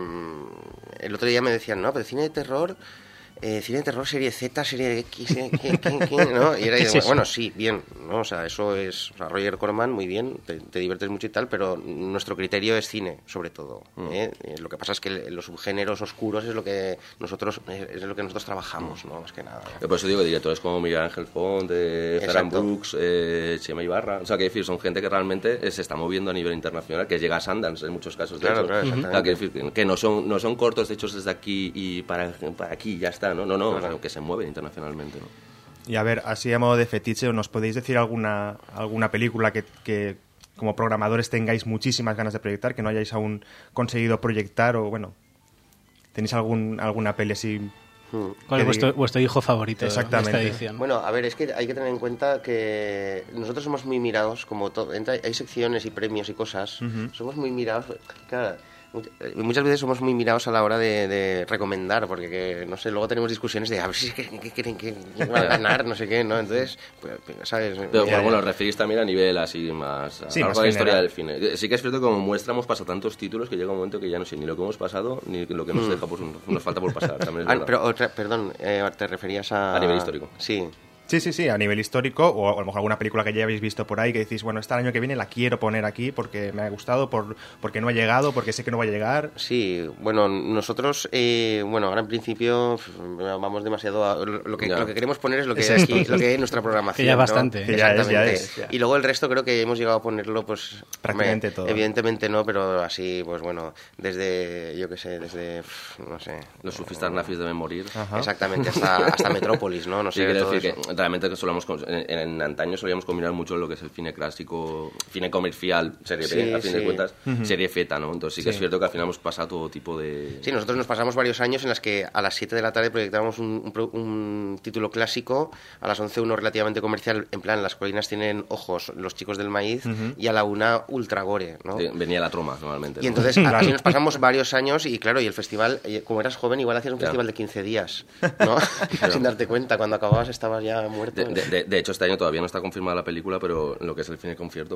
el otro día me decían, no, pero cine de terror... Eh, cine de terror, serie Z, serie X, eh, ¿qué, qué, qué, ¿no? Y era, y, bueno, bueno, sí, bien, ¿no? O sea, eso es, o sea, Roger Corman, muy bien, te, te diviertes mucho y tal, pero nuestro criterio es cine, sobre todo, ¿eh? Mm. Lo que pasa es que los subgéneros oscuros es lo que nosotros, es lo que nosotros trabajamos, ¿no? Más que nada. Por eso digo que directores como Miguel Ángel Font, eh, Ferran Brooks, eh, Chema Ibarra, o sea, que decir, son gente que realmente se está moviendo a nivel internacional, que llega a Sundance en muchos casos, de claro, hecho. Claro, uh-huh. O sea, que decir, que no son, no son cortos hechos desde aquí y para, para aquí ya está. No, no, no, claro. O sea, que se mueven internacionalmente, ¿no? Y a ver, así a modo de fetiche, ¿nos podéis decir alguna alguna película que, que como programadores tengáis muchísimas ganas de proyectar, que no hayáis aún conseguido proyectar, o bueno, tenéis algún alguna peli así? ¿Cuál es vuestro, vuestro hijo favorito Exactamente. de esta edición? Bueno, a ver, es que hay que tener en cuenta que nosotros somos muy mirados, como todo, hay secciones y premios y cosas, uh-huh. somos muy mirados, claro. Muchas veces somos muy mirados a la hora de, de recomendar, porque, que, no sé, luego tenemos discusiones de a ver si quieren que va a ganar, no sé qué, ¿no? Entonces, pues, ¿sabes? Pero ya, bueno, ya. referís también a nivel así más... Sí, a más la historia del cine. Sí que es cierto que como muestra hemos pasado tantos títulos que llega un momento que ya no sé ni lo que hemos pasado ni lo que nos deja, pues nos falta por pasar. También es ah, pero, otra, perdón, eh, ¿te referías a...? A nivel histórico. Sí. Sí, sí, sí, a nivel histórico, o a lo mejor alguna película que ya habéis visto por ahí que decís, bueno, este año que viene la quiero poner aquí porque me ha gustado, por, porque no ha llegado, porque sé que no va a llegar. Sí, bueno, nosotros, eh, bueno, ahora en principio vamos demasiado a... Lo que, lo que queremos poner es lo que es aquí, lo que es nuestra programación. Que ya es bastante. ¿no? Que ya es, ya es, ya. Y luego el resto creo que hemos llegado a ponerlo, pues... Prácticamente me, todo. Evidentemente no, pero así, pues bueno, desde, yo qué sé, desde, no sé... Los surfistas nazis deben morir. Ajá. Exactamente, hasta, hasta Metrópolis, ¿no? No sé, sí, quiero decir eso. Que realmente que solemos... En, en antaño solíamos combinar mucho lo que es el cine clásico, cine comercial, serie B, sí, a fin sí. de cuentas, uh-huh. serie feta, ¿no? Entonces sí que sí. es cierto que al final hemos pasado todo tipo de... Sí, nosotros nos pasamos varios años en las que a las siete de la tarde proyectábamos un, un, un título clásico, a las once uno relativamente comercial, en plan, las colinas tienen ojos, los chicos del maíz, uh-huh. y a la una ultra gore, ¿no? Sí, venía la troma, normalmente. Y ¿no? entonces así nos pasamos varios años y claro, y el festival, como eras joven, igual hacías un claro. festival de quince días, ¿no? Claro. Sin darte cuenta, cuando acababas estabas ya muerto. De, de, de, de hecho, este año todavía no está confirmada la película, pero en lo que es el cine concierto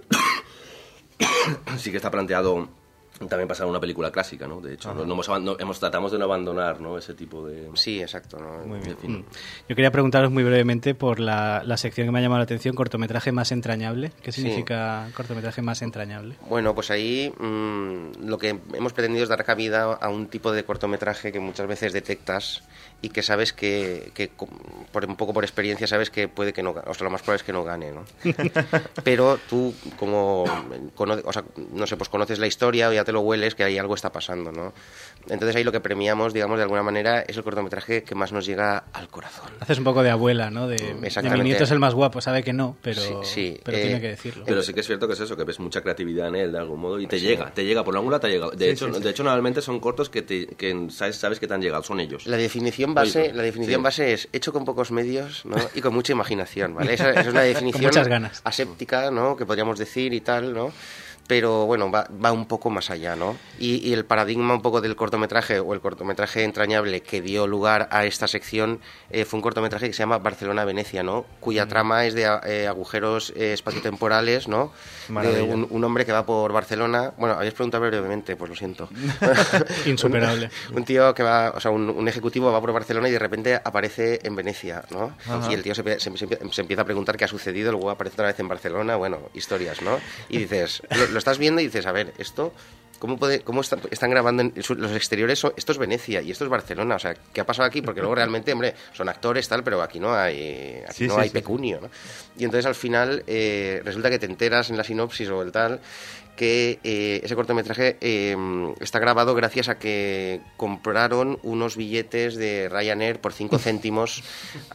sí que está planteado también pasar una película clásica, ¿no? De hecho, no, no hemos, no, hemos tratamos de no abandonar, ¿no? Ese tipo de... Sí, exacto. ¿no? Muy bien. Mm. Yo quería preguntaros muy brevemente por la, la sección que me ha llamado la atención, cortometraje más entrañable. ¿Qué significa sí. cortometraje más entrañable? Bueno, pues ahí mmm, lo que hemos pretendido es dar cabida a un tipo de cortometraje que muchas veces detectas y que sabes que, que por un poco por experiencia sabes que puede que no, o sea, lo más probable es que no gane, ¿no? Pero tú como, o sea, no sé, pues conoces la historia o ya te lo hueles que ahí algo está pasando, ¿no? Entonces ahí lo que premiamos, digamos, de alguna manera es el cortometraje que más nos llega al corazón. Haces un poco de abuela, ¿no? De, de mi nieto es el más guapo, sabe que no, pero, sí, sí, pero eh, tiene que decirlo. Pero sí que es cierto que es eso, que ves mucha creatividad en él de algún modo y te sí. llega, te llega, por algún lado te llega. De, sí, hecho, sí, sí. de hecho, normalmente son cortos que, te, que sabes, sabes que te han llegado, son ellos. La definición base, Oye, la definición sí. base es hecho con pocos medios, ¿no? Y con mucha imaginación, ¿vale? Esa, esa es una definición con muchas ganas. Aséptica, ¿no? Que podríamos decir y tal, ¿no? Pero bueno, va, va un poco más allá, ¿no? Y, y el paradigma un poco del cortometraje o el cortometraje entrañable que dio lugar a esta sección eh, fue un cortometraje que se llama Barcelona-Venecia, ¿no? Cuya trama es de eh, agujeros eh, espaciotemporales, ¿no? De un, un hombre que va por Barcelona. Bueno, habéis preguntado brevemente, pues lo siento. Insuperable. un, un tío que va, o sea, un, un ejecutivo va por Barcelona y de repente aparece en Venecia, ¿no? Ajá. Y el tío se, se, se, se empieza a preguntar qué ha sucedido, luego aparece otra vez en Barcelona, bueno, historias, ¿no? Y dices, lo, lo estás viendo y dices, a ver, esto... ¿Cómo, puede, cómo está, están grabando en su, los exteriores? Son, esto es Venecia y esto es Barcelona. O sea, ¿qué ha pasado aquí? Porque luego realmente, hombre, son actores, tal, pero aquí no hay, aquí sí, no sí, hay sí, pecunio, ¿no? Y entonces al final eh, resulta que te enteras en la sinopsis o el tal que eh, ese cortometraje eh, está grabado gracias a que compraron unos billetes de Ryanair por cinco céntimos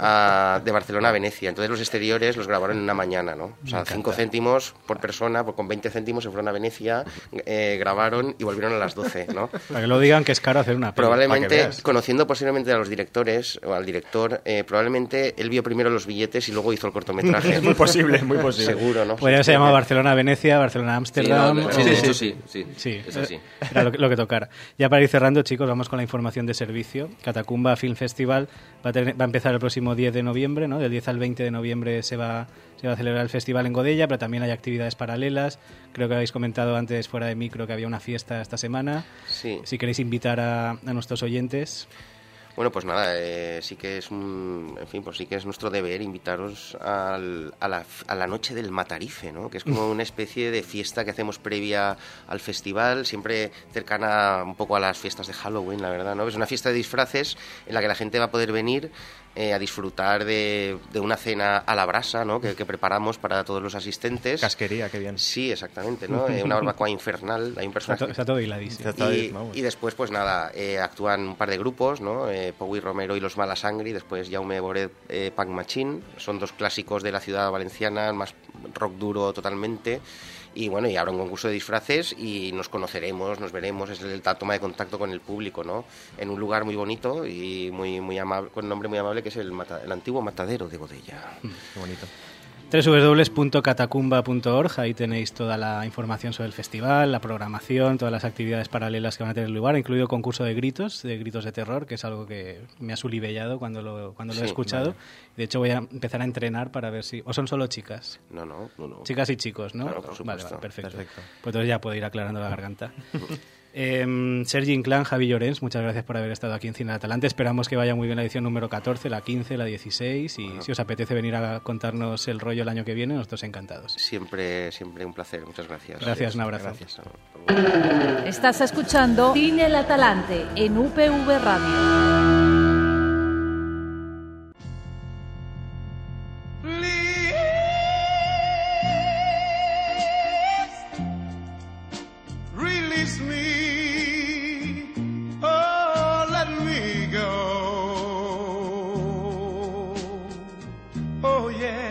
a, de Barcelona a Venecia. Entonces los exteriores los grabaron en una mañana, ¿no? O sea, cinco céntimos por persona, pues con veinte céntimos se fueron a Venecia, eh, grabaron y volvieron a las doce, ¿no? Para que lo digan que es caro hacer una peli. Probablemente, conociendo posiblemente a los directores o al director, eh, probablemente él vio primero los billetes y luego hizo el cortometraje. Es muy posible, muy posible. Seguro, ¿no? Podría haberse llamado Barcelona-Venecia, Barcelona-Ámsterdam. Sí, no, sí, o- de hecho sí, sí, Sí, es así. era lo que, lo que tocara. Ya para ir cerrando, chicos, vamos con la información de servicio. Catacumba Film Festival va a, tener- va a empezar el próximo diez de noviembre, ¿no? Del diez al veinte de noviembre se va, se va a celebrar el festival en Godella, pero también hay actividades paralelas. Creo que habéis comentado antes, fuera de micro, que había una fiesta esta semana. Sí. Si queréis invitar a, a nuestros oyentes... Bueno, pues nada, eh, sí que es un, en fin, pues sí que es nuestro deber invitaros al, a, la, a la noche del Matarife, ¿no? Que es como una especie de fiesta que hacemos previa al festival, siempre cercana un poco a las fiestas de Halloween, la verdad, ¿no? Es una fiesta de disfraces en la que la gente va a poder venir eh, a disfrutar de, de una cena a la brasa, ¿no? Que, que preparamos para todos los asistentes. Casquería, qué bien. Sí, exactamente, ¿no? Eh, una barbacoa infernal, hay un Está, personaje... to- está todo hiladísimo. Está Y, bien, vamos. y después, pues nada, eh, actúan un par de grupos, ¿no? Eh, Pogui Romero y los Malasangre, y después Jaume Boret, eh, Punk Machine. Son dos clásicos de la ciudad valenciana, más rock duro totalmente. Y bueno, y habrá un concurso de disfraces y nos conoceremos, nos veremos, es el- la toma de contacto con el público, ¿no? En un lugar muy bonito y muy muy amable, con un nombre muy amable que es el, mata- el antiguo Matadero de Godella. Qué bonito. doble u doble u doble u punto catacumba punto org, ahí tenéis toda la información sobre el festival, la programación, todas las actividades paralelas que van a tener lugar, incluido concurso de gritos, de gritos de terror, que es algo que me ha sulibellado cuando lo, cuando lo he Sí, escuchado. De hecho, voy a empezar a entrenar para ver si... ¿O son solo chicas? No, no, no, no. Chicas y chicos, ¿no? Claro, por vale, supuesto. vale, perfecto. Perfecto. Pues entonces ya puedo ir aclarando la garganta. Eh, Sergi Inclán, Javi Llorens, muchas gracias por haber estado aquí en Cine Atalante. Esperamos que vaya muy bien la edición número catorce, la quince, la dieciséis y si os apetece venir a contarnos el rollo el año que viene, nosotros encantados. Siempre, siempre un placer, muchas gracias. Gracias, un abrazo. Gracias. Estás escuchando Cine El Atalante en U P V Radio. Release me, oh, let me go. Oh, yes.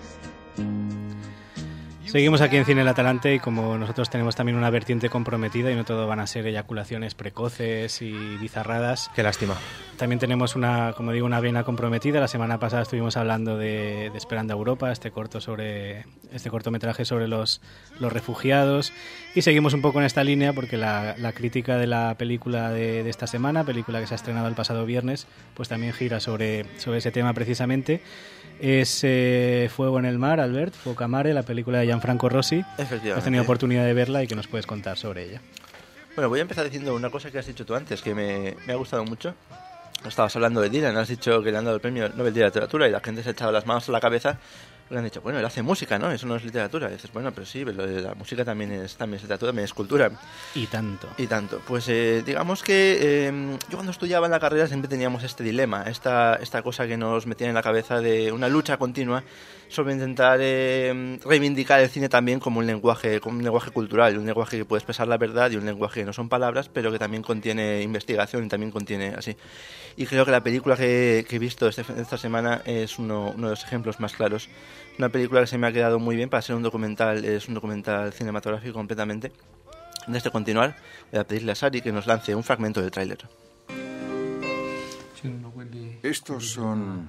Seguimos aquí en Cine El Atalante y como nosotros tenemos también una vertiente comprometida y no todo van a ser eyaculaciones precoces y bizarradas, Qué lástima. también tenemos una, como digo, una vena comprometida. La semana pasada estuvimos hablando de, de Esperando a Europa, este corto sobre este cortometraje sobre los, los refugiados, y seguimos un poco en esta línea porque la, la crítica de la película de, de esta semana, película que se ha estrenado el pasado viernes, pues también gira sobre, sobre ese tema precisamente. Es eh, Fuego en el Mar, Albert, Focamare, la película de Gianfranco Rosi. Efectivamente. Has tenido oportunidad de verla y que nos puedes contar sobre ella. Bueno, voy a empezar diciendo una cosa que has dicho tú antes, que me, me ha gustado mucho. Estabas hablando de Dylan, has dicho que le han dado el premio Nobel de Literatura y la gente se ha echado las manos a la cabeza. Le han dicho, bueno, él hace música, ¿no? Eso no es literatura. Y dices, bueno, pero sí, pero la música también es, también es literatura, también es cultura. Y tanto. Y tanto. Pues eh, digamos que eh, yo cuando estudiaba en la carrera siempre teníamos este dilema, esta, esta cosa que nos metía en la cabeza de una lucha continua sobre intentar eh, reivindicar el cine también como un lenguaje, como un lenguaje cultural, un lenguaje que puede expresar la verdad y un lenguaje que no son palabras, pero que también contiene investigación y también contiene así. Y creo que la película que, que he visto este, esta semana es uno, uno de los ejemplos más claros. Una película que se me ha quedado muy bien para ser un documental, es un documental cinematográfico completamente. Antes de continuar, voy a pedirle a Sari que nos lance un fragmento del tráiler. Estos son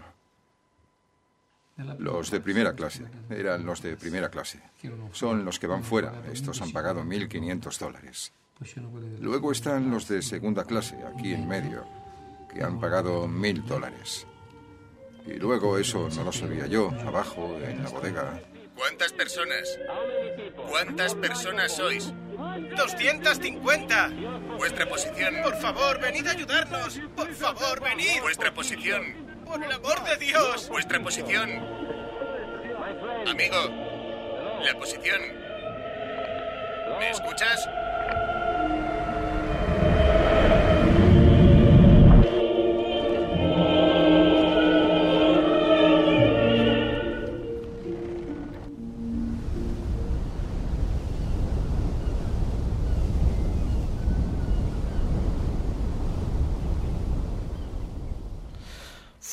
los de primera clase. Eran los de primera clase. Son los que van fuera. Estos han pagado mil quinientos dólares. Luego están los de segunda clase, aquí en medio, que han pagado mil dólares. Y luego, eso no lo sabía yo, abajo, en la bodega. ¿Cuántas personas? ¿Cuántas personas sois? ¡doscientas cincuenta! Vuestra posición. Por favor, venid a ayudarnos. Por favor, venid. Vuestra posición. Por el amor de Dios. Vuestra posición. Amigo, la posición. ¿Me escuchas?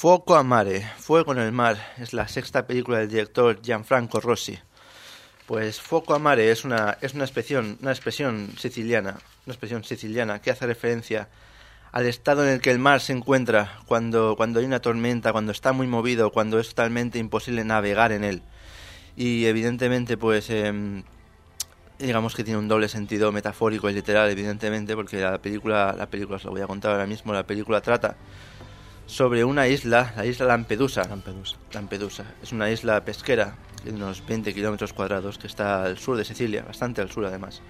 Fuoco a Mare, Fuego en el Mar, es la sexta película del director Gianfranco Rosi. Pues Fuoco a Mare es una, es una expresión, una expresión siciliana, una expresión siciliana que hace referencia al estado en el que el mar se encuentra cuando, cuando hay una tormenta, cuando está muy movido, cuando es totalmente imposible navegar en él. Y evidentemente, pues, eh, digamos que tiene un doble sentido metafórico y literal, evidentemente, porque la película, la película os la voy a contar ahora mismo, la película trata sobre una isla, la isla Lampedusa. Lampedusa. Lampedusa. Es una isla pesquera de unos veinte kilómetros cuadrados que está al sur de Sicilia, bastante al sur además.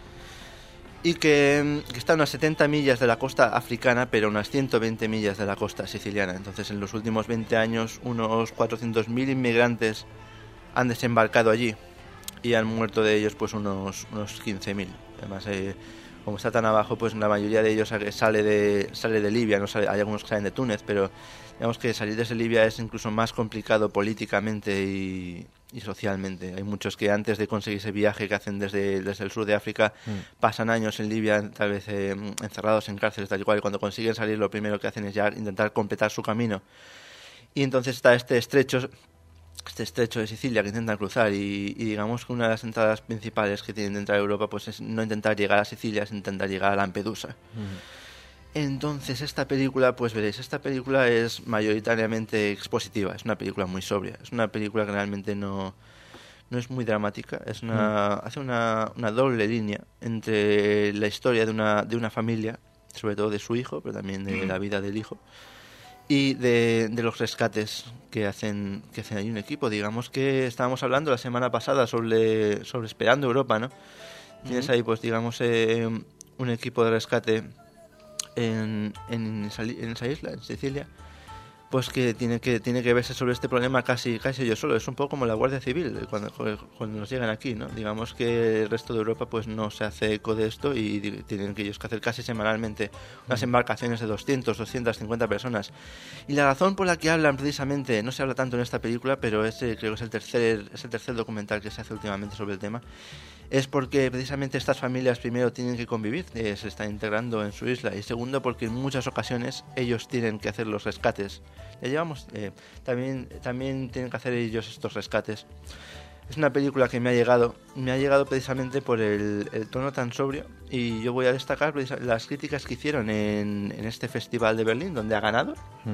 Y que, que está a unas setenta millas de la costa africana, pero unas ciento veinte millas de la costa siciliana. Entonces, en los últimos veinte años, unos cuatrocientos mil inmigrantes han desembarcado allí y han muerto de ellos pues unos, unos quince mil. Además, eh, como está tan abajo, pues la mayoría de ellos sale de, sale de Libia, no sale, hay algunos que salen de Túnez, pero digamos que salir desde Libia es incluso más complicado políticamente y, y socialmente. Hay muchos que antes de conseguir ese viaje que hacen desde, desde el sur de África mm. pasan años en Libia, tal vez eh, encerrados en cárceles, tal y cual, y cuando consiguen salir lo primero que hacen es ya intentar completar su camino. Y entonces está este estrecho este estrecho de Sicilia que intentan cruzar y, y digamos que una de las entradas principales que tienen de entrar a Europa pues es no intentar llegar a Sicilia, es intentar llegar a Lampedusa. Mm. Entonces esta película, pues veréis, esta película es mayoritariamente expositiva, es una película muy sobria, es una película que realmente no, no es muy dramática, es una, mm. hace una, una doble línea entre la historia de una, de una familia, sobre todo de su hijo, pero también de mm. la vida del hijo, y de, de los rescates que hacen que hacen ahí un equipo. Digamos que estábamos hablando la semana pasada sobre, sobre Esperando Europa, ¿no? Uh-huh. Tienes ahí, pues digamos, eh, un equipo de rescate en, en, esa, en esa isla, en Sicilia, pues que tiene que tiene que verse sobre este problema casi casi yo solo. Es un poco como la Guardia Civil cuando, cuando nos llegan aquí, ¿no? Digamos que el resto de Europa pues no se hace eco de esto y tienen que ellos que hacer casi semanalmente unas embarcaciones de doscientas, doscientas cincuenta personas. Y la razón por la que hablan precisamente, no se habla tanto en esta película, pero es, creo que es el tercer es el tercer documental que se hace últimamente sobre el tema, es porque precisamente estas familias primero tienen que convivir, eh, se están integrando en su isla, y segundo porque en muchas ocasiones ellos tienen que hacer los rescates. Ya llevamos, eh, también, también tienen que hacer ellos estos rescates. Es una película que me ha llegado, me ha llegado precisamente por el, el tono tan sobrio, y yo voy a destacar las críticas que hicieron en, en este festival de Berlín, donde ha ganado. Mm.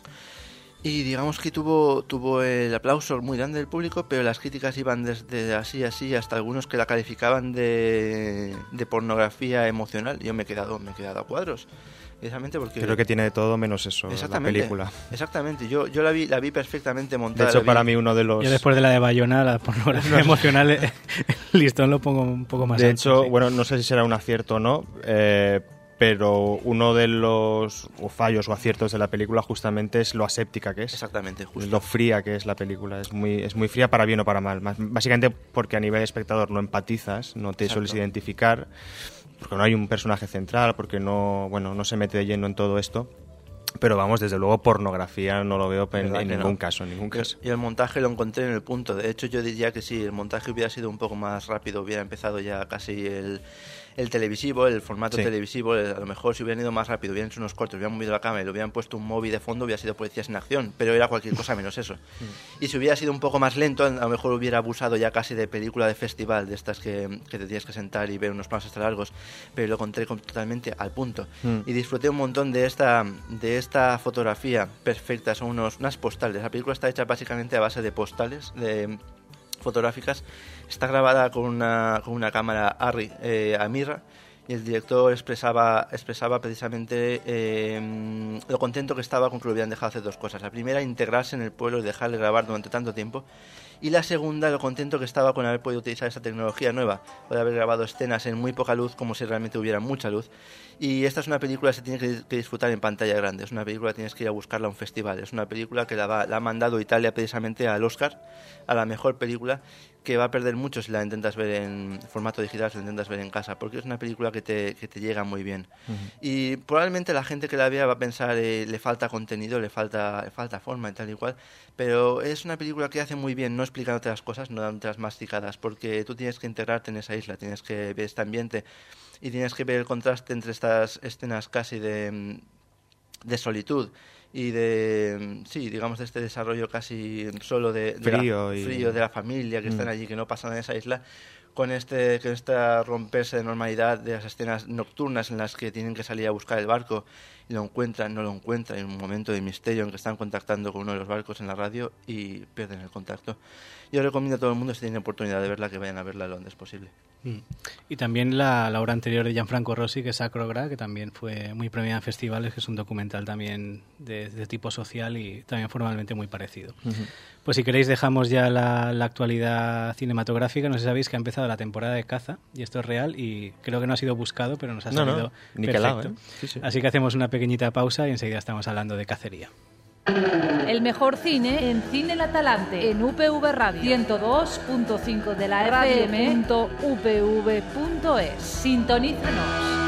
Y digamos que tuvo tuvo el aplauso muy grande del público, pero las críticas iban desde así, así, hasta algunos que la calificaban de, de pornografía emocional. Yo me he quedado, me he quedado a cuadros. Precisamente porque creo que tiene de todo menos eso la película. Exactamente, yo yo la vi la vi perfectamente montada. De hecho, para vi... mí uno de los... Yo después de la de Bayona, la pornografía emocional, el listón lo pongo un poco más de alto. De hecho, sí. Bueno, no sé si será un acierto o no, eh, pero uno de los o fallos o aciertos de la película justamente es lo aséptica que es. Exactamente, justo. Lo fría que es la película, es muy es muy fría para bien o para mal. Básicamente porque a nivel espectador no empatizas, no te Exacto. sueles identificar, porque no hay un personaje central, porque no bueno no se mete de lleno en todo esto. Pero vamos, desde luego pornografía no lo veo en, en ningún no. caso, en ningún caso. Y el montaje lo encontré en el punto. De hecho, yo diría que si el montaje hubiera sido un poco más rápido, hubiera empezado ya casi el, el televisivo, el formato sí. televisivo, el, a lo mejor si hubieran ido más rápido, hubieran hecho unos cortes, hubieran movido la cámara y le hubieran puesto un móvil de fondo, hubiera sido Policías en Acción, pero era cualquier cosa menos eso. Y si hubiera sido un poco más lento, a lo mejor hubiera abusado ya casi de película de festival, de estas que, que te tienes que sentar y ver unos planos hasta largos, pero lo encontré totalmente al punto. Mm. Y disfruté un montón de esta, de esta fotografía perfecta, son unos, unas postales. La película está hecha básicamente a base de postales de fotográficas. Está grabada con una, con una cámara Arri eh, Amirra, y el director expresaba, expresaba precisamente eh, lo contento que estaba con que lo hubieran dejado hacer dos cosas. La primera, integrarse en el pueblo y dejarle grabar durante tanto tiempo. Y la segunda, lo contento que estaba con haber podido utilizar esa tecnología nueva, poder haber grabado escenas en muy poca luz como si realmente hubiera mucha luz. Y esta es una película que se tiene que, que disfrutar en pantalla grande, es una película que tienes que ir a buscarla a un festival, es una película que la, va, la ha mandado Italia precisamente al Oscar, a la mejor película, que va a perder mucho si la intentas ver en formato digital, si la intentas ver en casa, porque es una película que te, que te llega muy bien. Uh-huh. Y probablemente la gente que la vea va a pensar eh, le falta contenido, le falta, le falta forma y tal y cual, pero es una película que hace muy bien no explicándote las cosas, no dándote masticadas, porque tú tienes que integrarte en esa isla, tienes que ver este ambiente y tienes que ver el contraste entre estas escenas casi de de solitud y de, sí, digamos, de este desarrollo casi solo de, de frío, la, y... frío de la familia que mm. están allí, que no pasan en esa isla, con este con esta romperse de normalidad de las escenas nocturnas en las que tienen que salir a buscar el barco y lo encuentran, no lo encuentran, en un momento de misterio en que están contactando con uno de los barcos en la radio y pierden el contacto. Yo recomiendo a todo el mundo, si tienen oportunidad de verla, que vayan a verla lo antes posible. Mm. Y también la, la obra anterior de Gianfranco Rosi, que es Sacrogra, que también fue muy premiada en festivales, que es un documental también de, de tipo social y también formalmente muy parecido. Uh-huh. Pues si queréis dejamos ya la, la actualidad cinematográfica. No sé si sabéis que ha empezado la temporada de caza, y esto es real, y creo que no ha sido buscado, pero nos ha salido no, no. perfecto. Lado, ¿eh? Sí, sí. Así que hacemos una pequeñita pausa y enseguida estamos hablando de cacería. El mejor cine en Cine El Atalante, en U P V Radio, ciento dos punto cinco de la F M punto U P V punto es. Sintonízanos.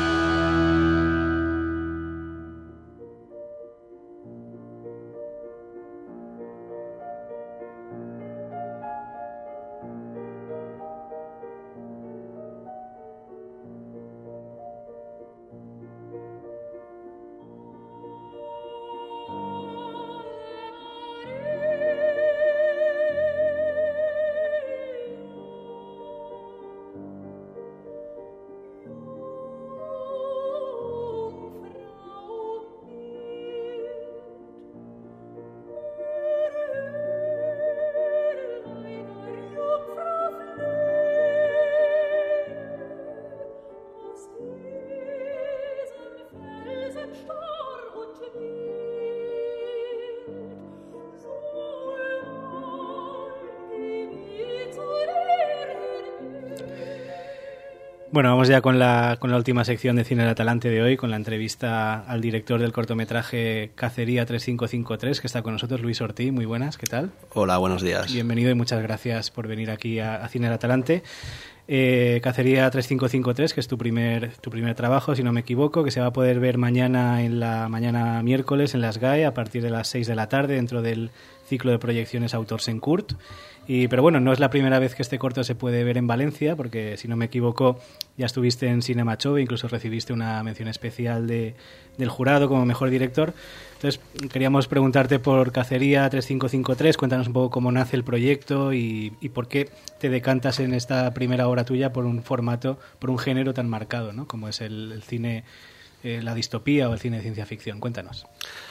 Bueno, vamos ya con la, con la última sección de Cine El Atalante de hoy, con la entrevista al director del cortometraje Cacería tres cinco cinco tres, que está con nosotros, Luis Ortiz. Muy buenas, ¿qué tal? Hola, buenos días. Bienvenido y muchas gracias por venir aquí a, a Cine El Atalante. Eh, Cacería tres cinco cinco tres, que es tu primer, tu primer trabajo, si no me equivoco, que se va a poder ver mañana, en la mañana miércoles, en las G A E, a partir de las seis de la tarde, dentro del ciclo de proyecciones Autors en Curt. Y, pero bueno, no es la primera vez que este corto se puede ver en Valencia, porque si no me equivoco ya estuviste en Cinema Chove, incluso recibiste una mención especial de, del jurado como mejor director. Entonces queríamos preguntarte por Cacería tres cinco cinco tres, cuéntanos un poco cómo nace el proyecto y, y por qué te decantas en esta primera obra tuya por un formato, por un género tan marcado, ¿no? Como es el, el cine, eh, la distopía o el cine de ciencia ficción. Cuéntanos.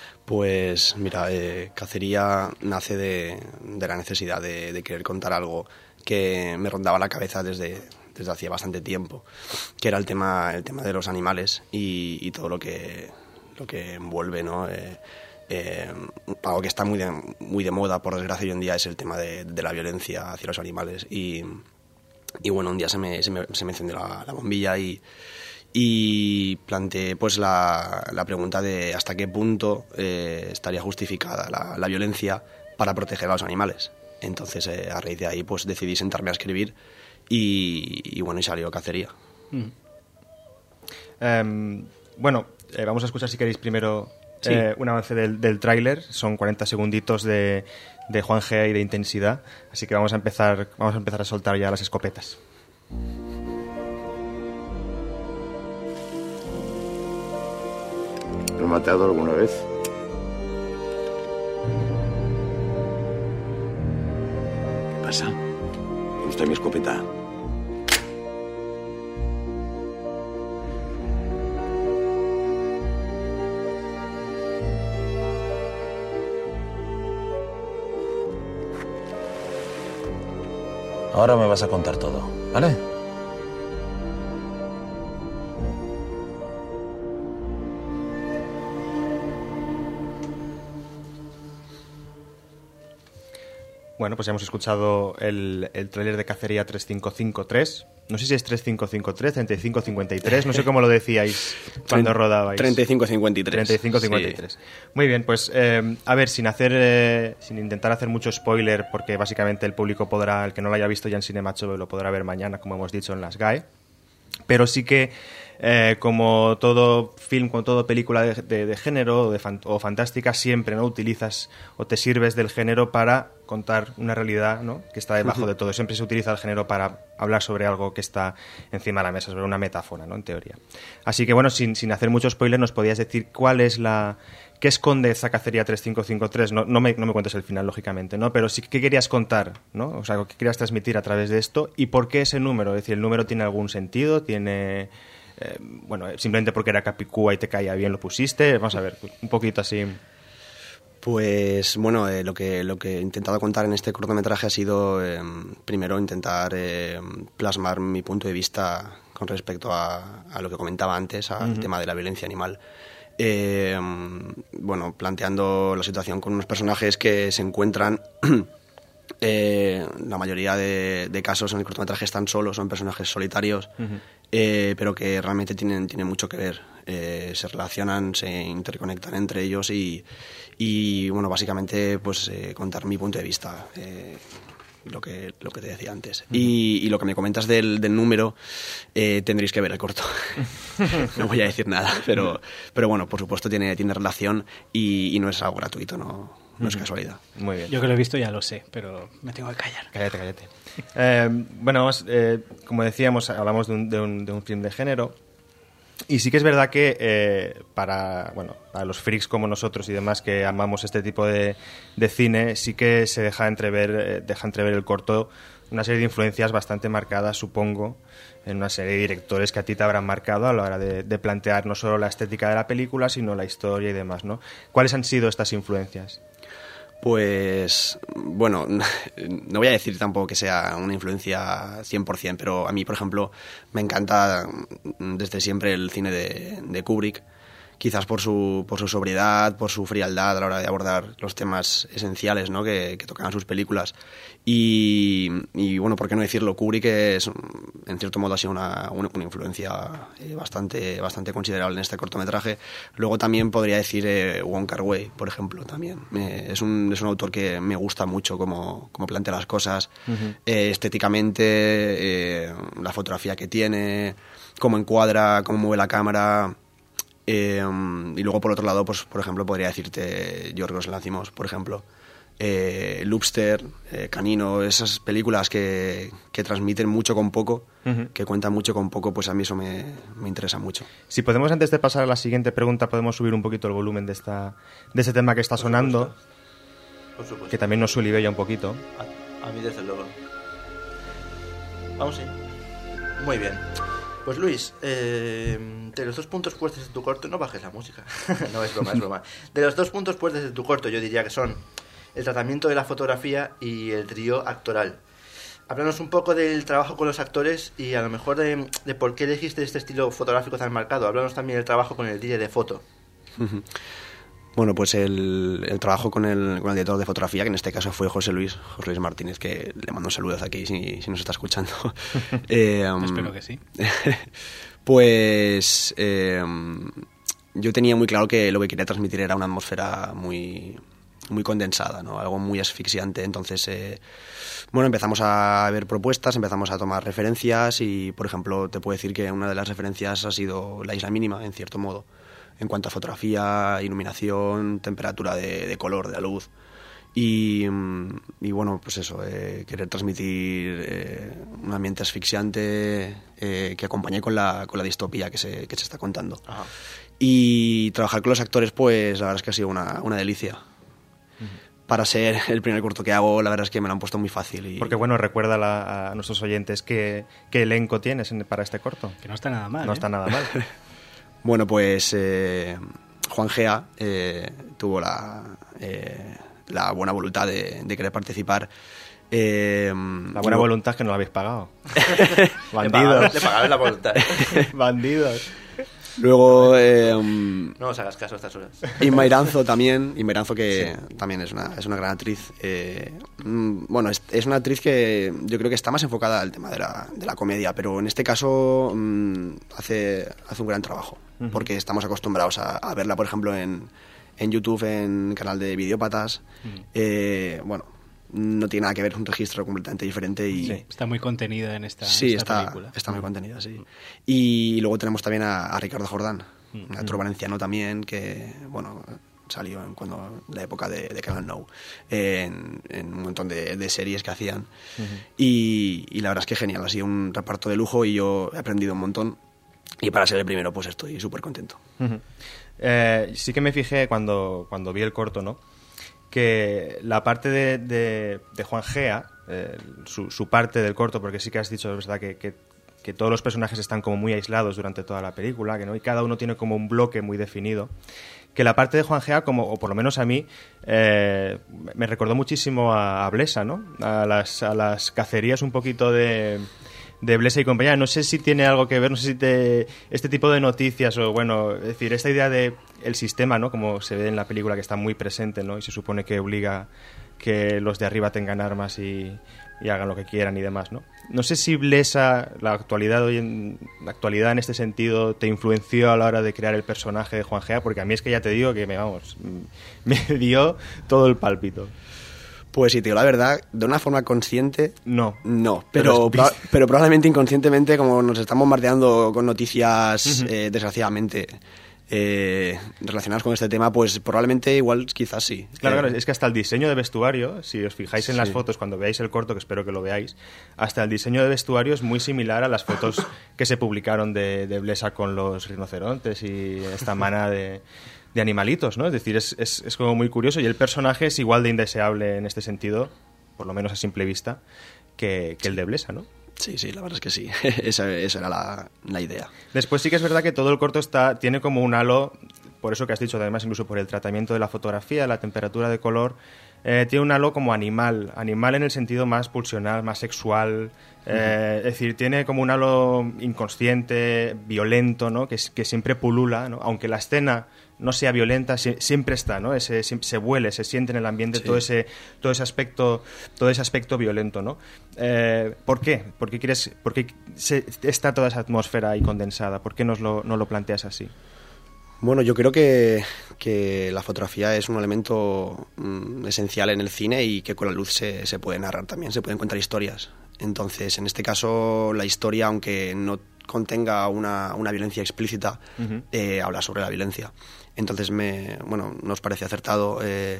Pues mira, eh, Cacería nace de, de la necesidad de, de querer contar algo que me rondaba la cabeza desde, desde hacía bastante tiempo, que era el tema, el tema de los animales y, y todo lo que, lo que envuelve, ¿no? Eh, eh, algo que está muy de, muy de moda, por desgracia, hoy en día es el tema de, de la violencia hacia los animales. Y, y bueno, un día se me, se me, se me encendió la, la bombilla y... y planteé pues la, la pregunta de hasta qué punto eh, estaría justificada la, la violencia para proteger a los animales. Entonces eh, a raíz de ahí pues decidí sentarme a escribir y, y bueno, y salió Cacería. Mm. Um, bueno, eh, vamos a escuchar si queréis primero sí. eh, un avance del, del tráiler. Son cuarenta segunditos de, de Juan G. y de intensidad, así que vamos a empezar, vamos a empezar a soltar ya las escopetas. ¿Lo he matado alguna vez? ¿Qué pasa? ¿Me gusta mi escopeta? Ahora me vas a contar todo, ¿vale? Bueno, pues hemos escuchado el, el tráiler de Cacería tres cinco cinco tres. No sé si es tres cinco cinco tres, treinta y cinco cincuenta y tres, no sé cómo lo decíais cuando rodabais. treinta y cinco cincuenta y tres. treinta y cinco cincuenta y tres. Sí. Muy bien, pues eh, a ver, sin hacer, eh, sin intentar hacer mucho spoiler, porque básicamente el público podrá, el que no lo haya visto ya en Cinema Chove, lo podrá ver mañana, como hemos dicho, en las G A E. Pero sí que Eh, como todo film, como toda película de, de, de género o, de fan, o fantástica, siempre no utilizas o te sirves del género para contar una realidad, ¿no?, que está debajo uh-huh. de todo. Siempre se utiliza el género para hablar sobre algo que está encima de la mesa, sobre una metáfora, ¿no?, en teoría. Así que, bueno, sin, sin hacer mucho spoiler, ¿nos podías decir cuál es la... ¿Qué esconde esa Cacería tres cinco cinco tres? No, no, me, no me cuentes el final, lógicamente, ¿no? Pero sí, ¿qué querías contar, ¿no? O sea, ¿qué querías transmitir a través de esto? ¿Y por qué ese número? Es decir, ¿el número tiene algún sentido? ¿Tiene...? Eh, bueno, simplemente porque era Capicúa y te caía bien lo pusiste. Vamos a ver, un poquito así. Pues bueno, eh, lo que lo que he intentado contar en este cortometraje ha sido eh, primero intentar eh, plasmar mi punto de vista con respecto a, a lo que comentaba antes, al uh-huh. tema de la violencia animal. Eh, bueno, planteando la situación con unos personajes que se encuentran, eh, la mayoría de, de casos en el cortometraje están solos, son personajes solitarios, uh-huh. eh, pero que realmente tienen, tienen mucho que ver, eh, se relacionan, se interconectan entre ellos y, y bueno, básicamente pues eh, contar mi punto de vista. Eh, Lo que, lo que te decía antes. Uh-huh. Y, y lo que me comentas del, del número, eh, tendréis que ver el corto. No voy a decir nada, pero, pero bueno, por supuesto tiene, tiene relación y, y no es algo gratuito, no, no uh-huh. es casualidad. Muy bien. Yo que lo he visto ya lo sé, pero me tengo que callar. Cállate, cállate. Eh, bueno, vamos, eh, como decíamos, hablamos de un, de, un, de un film de género. Y sí que es verdad que eh, para, bueno, para los freaks como nosotros y demás que amamos este tipo de, de cine, sí que se deja entrever, eh, deja entrever el corto una serie de influencias bastante marcadas, supongo, en una serie de directores que a ti te habrán marcado a la hora de, de plantear no solo la estética de la película, sino la historia y demás, ¿no? ¿Cuáles han sido estas influencias? Pues, bueno, no voy a decir tampoco que sea una influencia cien por ciento, pero a mí, por ejemplo, me encanta desde siempre el cine de, de Kubrick, quizás por su, por su sobriedad, por su frialdad a la hora de abordar los temas esenciales, ¿no?, que, que tocan sus películas. Y, y, bueno, ¿por qué no decirlo? Kubrick es, en cierto modo, ha sido una, una, una influencia eh, bastante, bastante considerable en este cortometraje. Luego también podría decir eh, Wong Kar-wai, por ejemplo, también. Eh, es, un, es un autor que me gusta mucho cómo, cómo plantea las cosas, uh-huh. eh, estéticamente, eh, la fotografía que tiene, cómo encuadra, cómo mueve la cámara... Eh, y luego, por otro lado, pues por ejemplo, podría decirte Yorgos Lanthimos, por ejemplo, eh, Lobster, eh, Canino, esas películas que, que transmiten mucho con poco, uh-huh. que cuentan mucho con poco, pues a mí eso me, me interesa mucho. Si podemos, antes de pasar a la siguiente pregunta, podemos subir un poquito el volumen de esta de este tema que está por sonando, supuesto. Por supuesto. Que también nos sulive ya un poquito. A, a mí desde luego. Vamos, sí. Muy bien. Pues Luis, eh, de los dos puntos fuertes de tu corto, no bajes la música, no es broma, es broma. De los dos puntos fuertes de tu corto, yo diría que son el tratamiento de la fotografía y el trío actoral. Háblanos un poco del trabajo con los actores y a lo mejor de, de por qué elegiste este estilo fotográfico tan marcado. Háblanos también del trabajo con el D J de foto. Bueno, pues el, el trabajo con el, con el director de fotografía, que en este caso fue José Luis, José Luis Martínez, que le mando un saludo aquí si, si nos está escuchando. eh, um, Espero que sí. Pues eh, yo tenía muy claro que lo que quería transmitir era una atmósfera muy, muy condensada, ¿no? Algo muy asfixiante. Entonces, eh, bueno, empezamos a ver propuestas, empezamos a tomar referencias y, por ejemplo, te puedo decir que una de las referencias ha sido La Isla Mínima, en cierto modo, en cuanto a fotografía, iluminación, temperatura de, de color, de la luz. Y, y bueno, pues eso, eh, querer transmitir eh, un ambiente asfixiante eh, que acompañe con la, con la distopía que se, que se está contando. Ajá. Y trabajar con los actores, pues la verdad es que ha sido una, una delicia. Uh-huh. Para ser el primer corto que hago, la verdad es que me lo han puesto muy fácil. Y... Porque bueno, recuerda la, a nuestros oyentes qué, qué elenco tienes en, para este corto. Que no está nada mal. No ¿eh? está nada mal. Bueno, pues eh, Juan Gea eh, tuvo la, eh, la buena voluntad de, de querer participar. Eh, la buena voluntad es que no la habéis pagado. Bandidos. Le pagaron la voluntad. Bandidos. Luego... Eh, no os hagas caso a estas horas. Inma Iranzo también, Inma Iranzo que sí. también es una, es una gran actriz. Eh, bueno, es, es una actriz que yo creo que está más enfocada al tema de la, de la comedia, pero en este caso mmm, hace, hace un gran trabajo, uh-huh. porque estamos acostumbrados a, a verla, por ejemplo, en, en YouTube, en el canal de Videópatas. Uh-huh. Eh, bueno, no tiene nada que ver, es un registro completamente diferente. Y sí, está muy contenida en esta, sí, esta está, película. está muy contenida, sí. Y luego tenemos también a, a Ricardo Jordán, mm. un actor valenciano también, que, bueno, salió en cuando la época de, de Canal Nou, en, en un montón de, de series que hacían. Uh-huh. Y, y la verdad es que genial, ha sido un reparto de lujo y yo he aprendido un montón. Y para ser el primero, pues estoy súper contento. Uh-huh. Eh, sí que me fijé cuando, cuando vi el corto, ¿no?, que la parte de, de, de Juan Gea, eh, su, su parte del corto, porque sí que has dicho, es verdad, que, que, que todos los personajes están como muy aislados durante toda la película, que no, y cada uno tiene como un bloque muy definido, que la parte de Juan Gea, como, o por lo menos a mí, eh, me recordó muchísimo a, a Blesa, ¿no?, a las, a las cacerías un poquito de... de Blesa y compañía. No sé si tiene algo que ver, no sé si te, este tipo de noticias o, bueno, es decir, esta idea de el sistema, ¿no?, como se ve en la película, que está muy presente, ¿no?, y se supone que obliga que los de arriba tengan armas y, y hagan lo que quieran y demás, ¿no? No sé si Blesa, la actualidad hoy en la actualidad en este sentido, te influenció a la hora de crear el personaje de Juan Gea, porque a mí es que ya te digo que me, vamos, me dio todo el pálpito. Pues si te digo la verdad, de una forma consciente, no. No, pero, pero, pero probablemente inconscientemente, como nos están bombardeando con noticias, uh-huh. eh, desgraciadamente, eh, relacionadas con este tema, pues probablemente igual quizás sí. Claro, eh, claro, es que hasta el diseño de vestuario, si os fijáis en sí. las fotos, cuando veáis el corto, que espero que lo veáis, hasta el diseño de vestuario es muy similar a las fotos que se publicaron de, de Blesa con los rinocerontes y esta mana de... de animalitos, ¿no? Es decir, es, es, es como muy curioso y el personaje es igual de indeseable en este sentido, por lo menos a simple vista, que, que el de Blesa, ¿no? Sí, sí, la verdad es que sí. esa, esa era la, la idea. Después sí que es verdad que todo el corto está tiene como un halo, por eso que has dicho, además incluso por el tratamiento de la fotografía, la temperatura de color, eh, tiene un halo como animal, animal en el sentido más pulsional, más sexual, eh, uh-huh. es decir, tiene como un halo inconsciente, violento, ¿no?, que, que siempre pulula, ¿no?, aunque la escena no sea violenta, si, siempre está, ¿no? Ese, se huele, se siente en el ambiente sí. todo ese todo ese aspecto todo ese aspecto violento, ¿no? Eh, ¿Por qué? ¿Por qué quieres, por qué se, está toda esa atmósfera ahí condensada? ¿Por qué nos lo, no lo planteas así? Bueno, yo creo que, que la fotografía es un elemento mm, esencial en el cine y que con la luz se, se puede narrar también, se pueden contar historias. Entonces, en este caso, la historia, aunque no contenga una, una violencia explícita, uh-huh. eh, habla sobre la violencia. Entonces, me, bueno, nos parece acertado eh,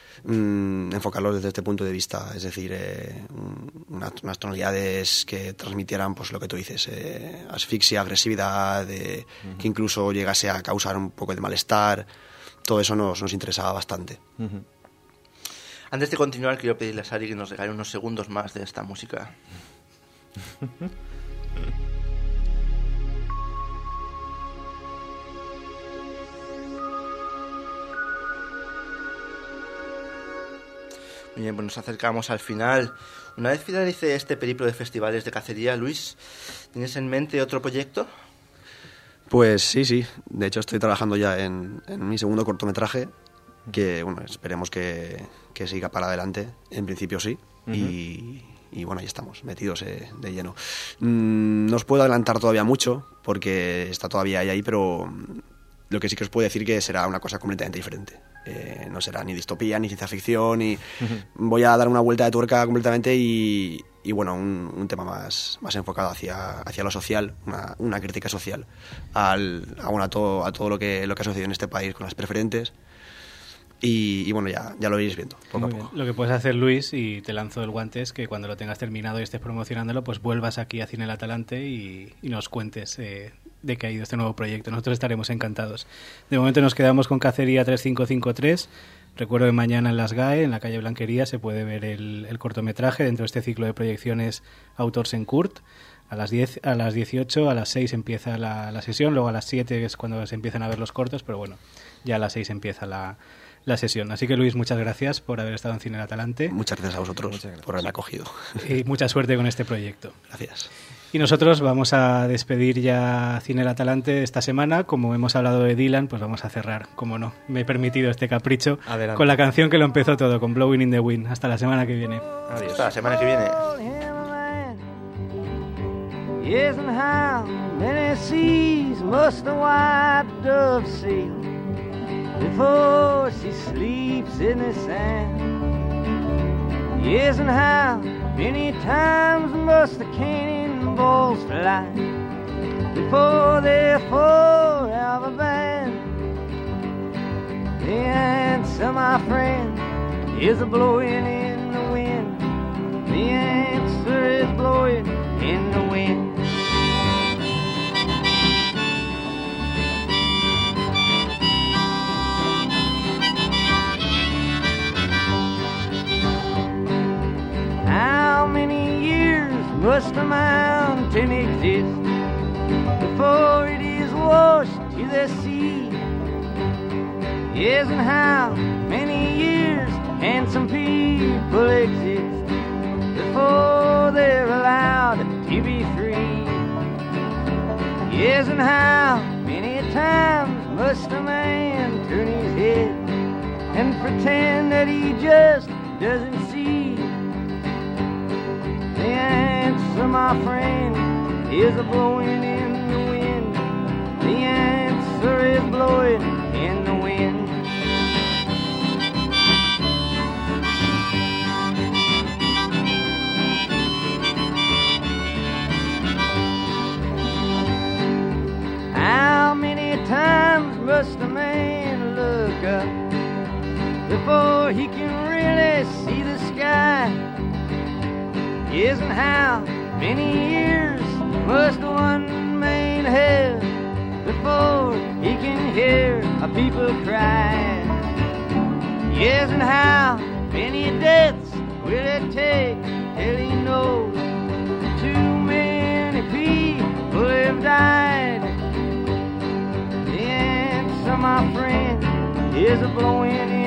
mm, enfocarlo desde este punto de vista, es decir, eh, unas, unas tonalidades que transmitieran, pues lo que tú dices, eh, asfixia, agresividad, eh, uh-huh. que incluso llegase a causar un poco de malestar. Todo eso nos, nos interesaba bastante. Uh-huh. Antes de continuar, quiero pedirle a Sari que nos regale unos segundos más de esta música. Muy bien, pues nos acercamos al final. Una vez finalice este periplo de festivales de cacería, Luis, ¿tienes en mente otro proyecto? Pues sí, sí. De hecho, estoy trabajando ya en, en mi segundo cortometraje, que bueno, esperemos que, que siga para adelante. En principio sí. Uh-huh. Y, y bueno, ahí estamos, metidos eh, de lleno. Mm, no os puedo adelantar todavía mucho, porque está todavía ahí, ahí, pero lo que sí que os puedo decir que será una cosa completamente diferente. Eh, no será ni distopía, ni ciencia ficción, y uh-huh. voy a dar una vuelta de tuerca completamente y, y bueno, un, un tema más, más enfocado hacia, hacia lo social, una, una crítica social al, a, bueno, a, todo, a todo lo que, lo que ha sucedido en este país con las preferentes. Y, y bueno, ya, ya lo iréis viendo poco Muy a poco. Bien. Lo que puedes hacer, Luis, y te lanzo el guante, es que cuando lo tengas terminado y estés promocionándolo, pues vuelvas aquí a Cine El Atalante y, y nos cuentes eh, de qué ha ido este nuevo proyecto. Nosotros estaremos encantados. De momento nos quedamos con Cacería tres cinco cinco tres. Recuerdo que mañana en Las GAE, en la calle Blanquería, se puede ver el, el cortometraje dentro de este ciclo de proyecciones Autors en Curt. A las diez, a las dieciocho, a las seis empieza la, la sesión, luego a las siete es cuando se empiezan a ver los cortos, pero bueno, ya a las seis empieza la, la sesión. Así que, Luis, muchas gracias por haber estado en Cine El Atalante. Muchas gracias a vosotros por haberme acogido. Y mucha suerte con este proyecto. Gracias. Y nosotros vamos a despedir ya Cine El Atalante esta semana. Como hemos hablado de Dylan, pues vamos a cerrar, como no. Me he permitido este capricho. Adelante. Con la canción que lo empezó todo, con Blowing in the Wind. Hasta la semana que viene. Adiós. Hasta la semana que viene. Yes, and how many seas must the white dove sail before she sleeps in the sand? Yes, and how many times must the cannonballs fly before they're forever banned? The answer, my friend, is a blowing in the wind. The answer is blowing in the wind. How many years must a mountain exist before it is washed to the sea? Yes, and how many years can some people exist before they're allowed to be free? Yes, and how many times must a man turn his head and pretend that he just doesn't see? The answer, my friend, is a blowing in the wind. The answer is blowing in the wind. How many times must a man look up before he can really see the sky? Yes, and how many years must one man have before he can hear a people cry? Yes, and how many deaths will it take till he knows too many people have died? The answer, my friend, is a blowing in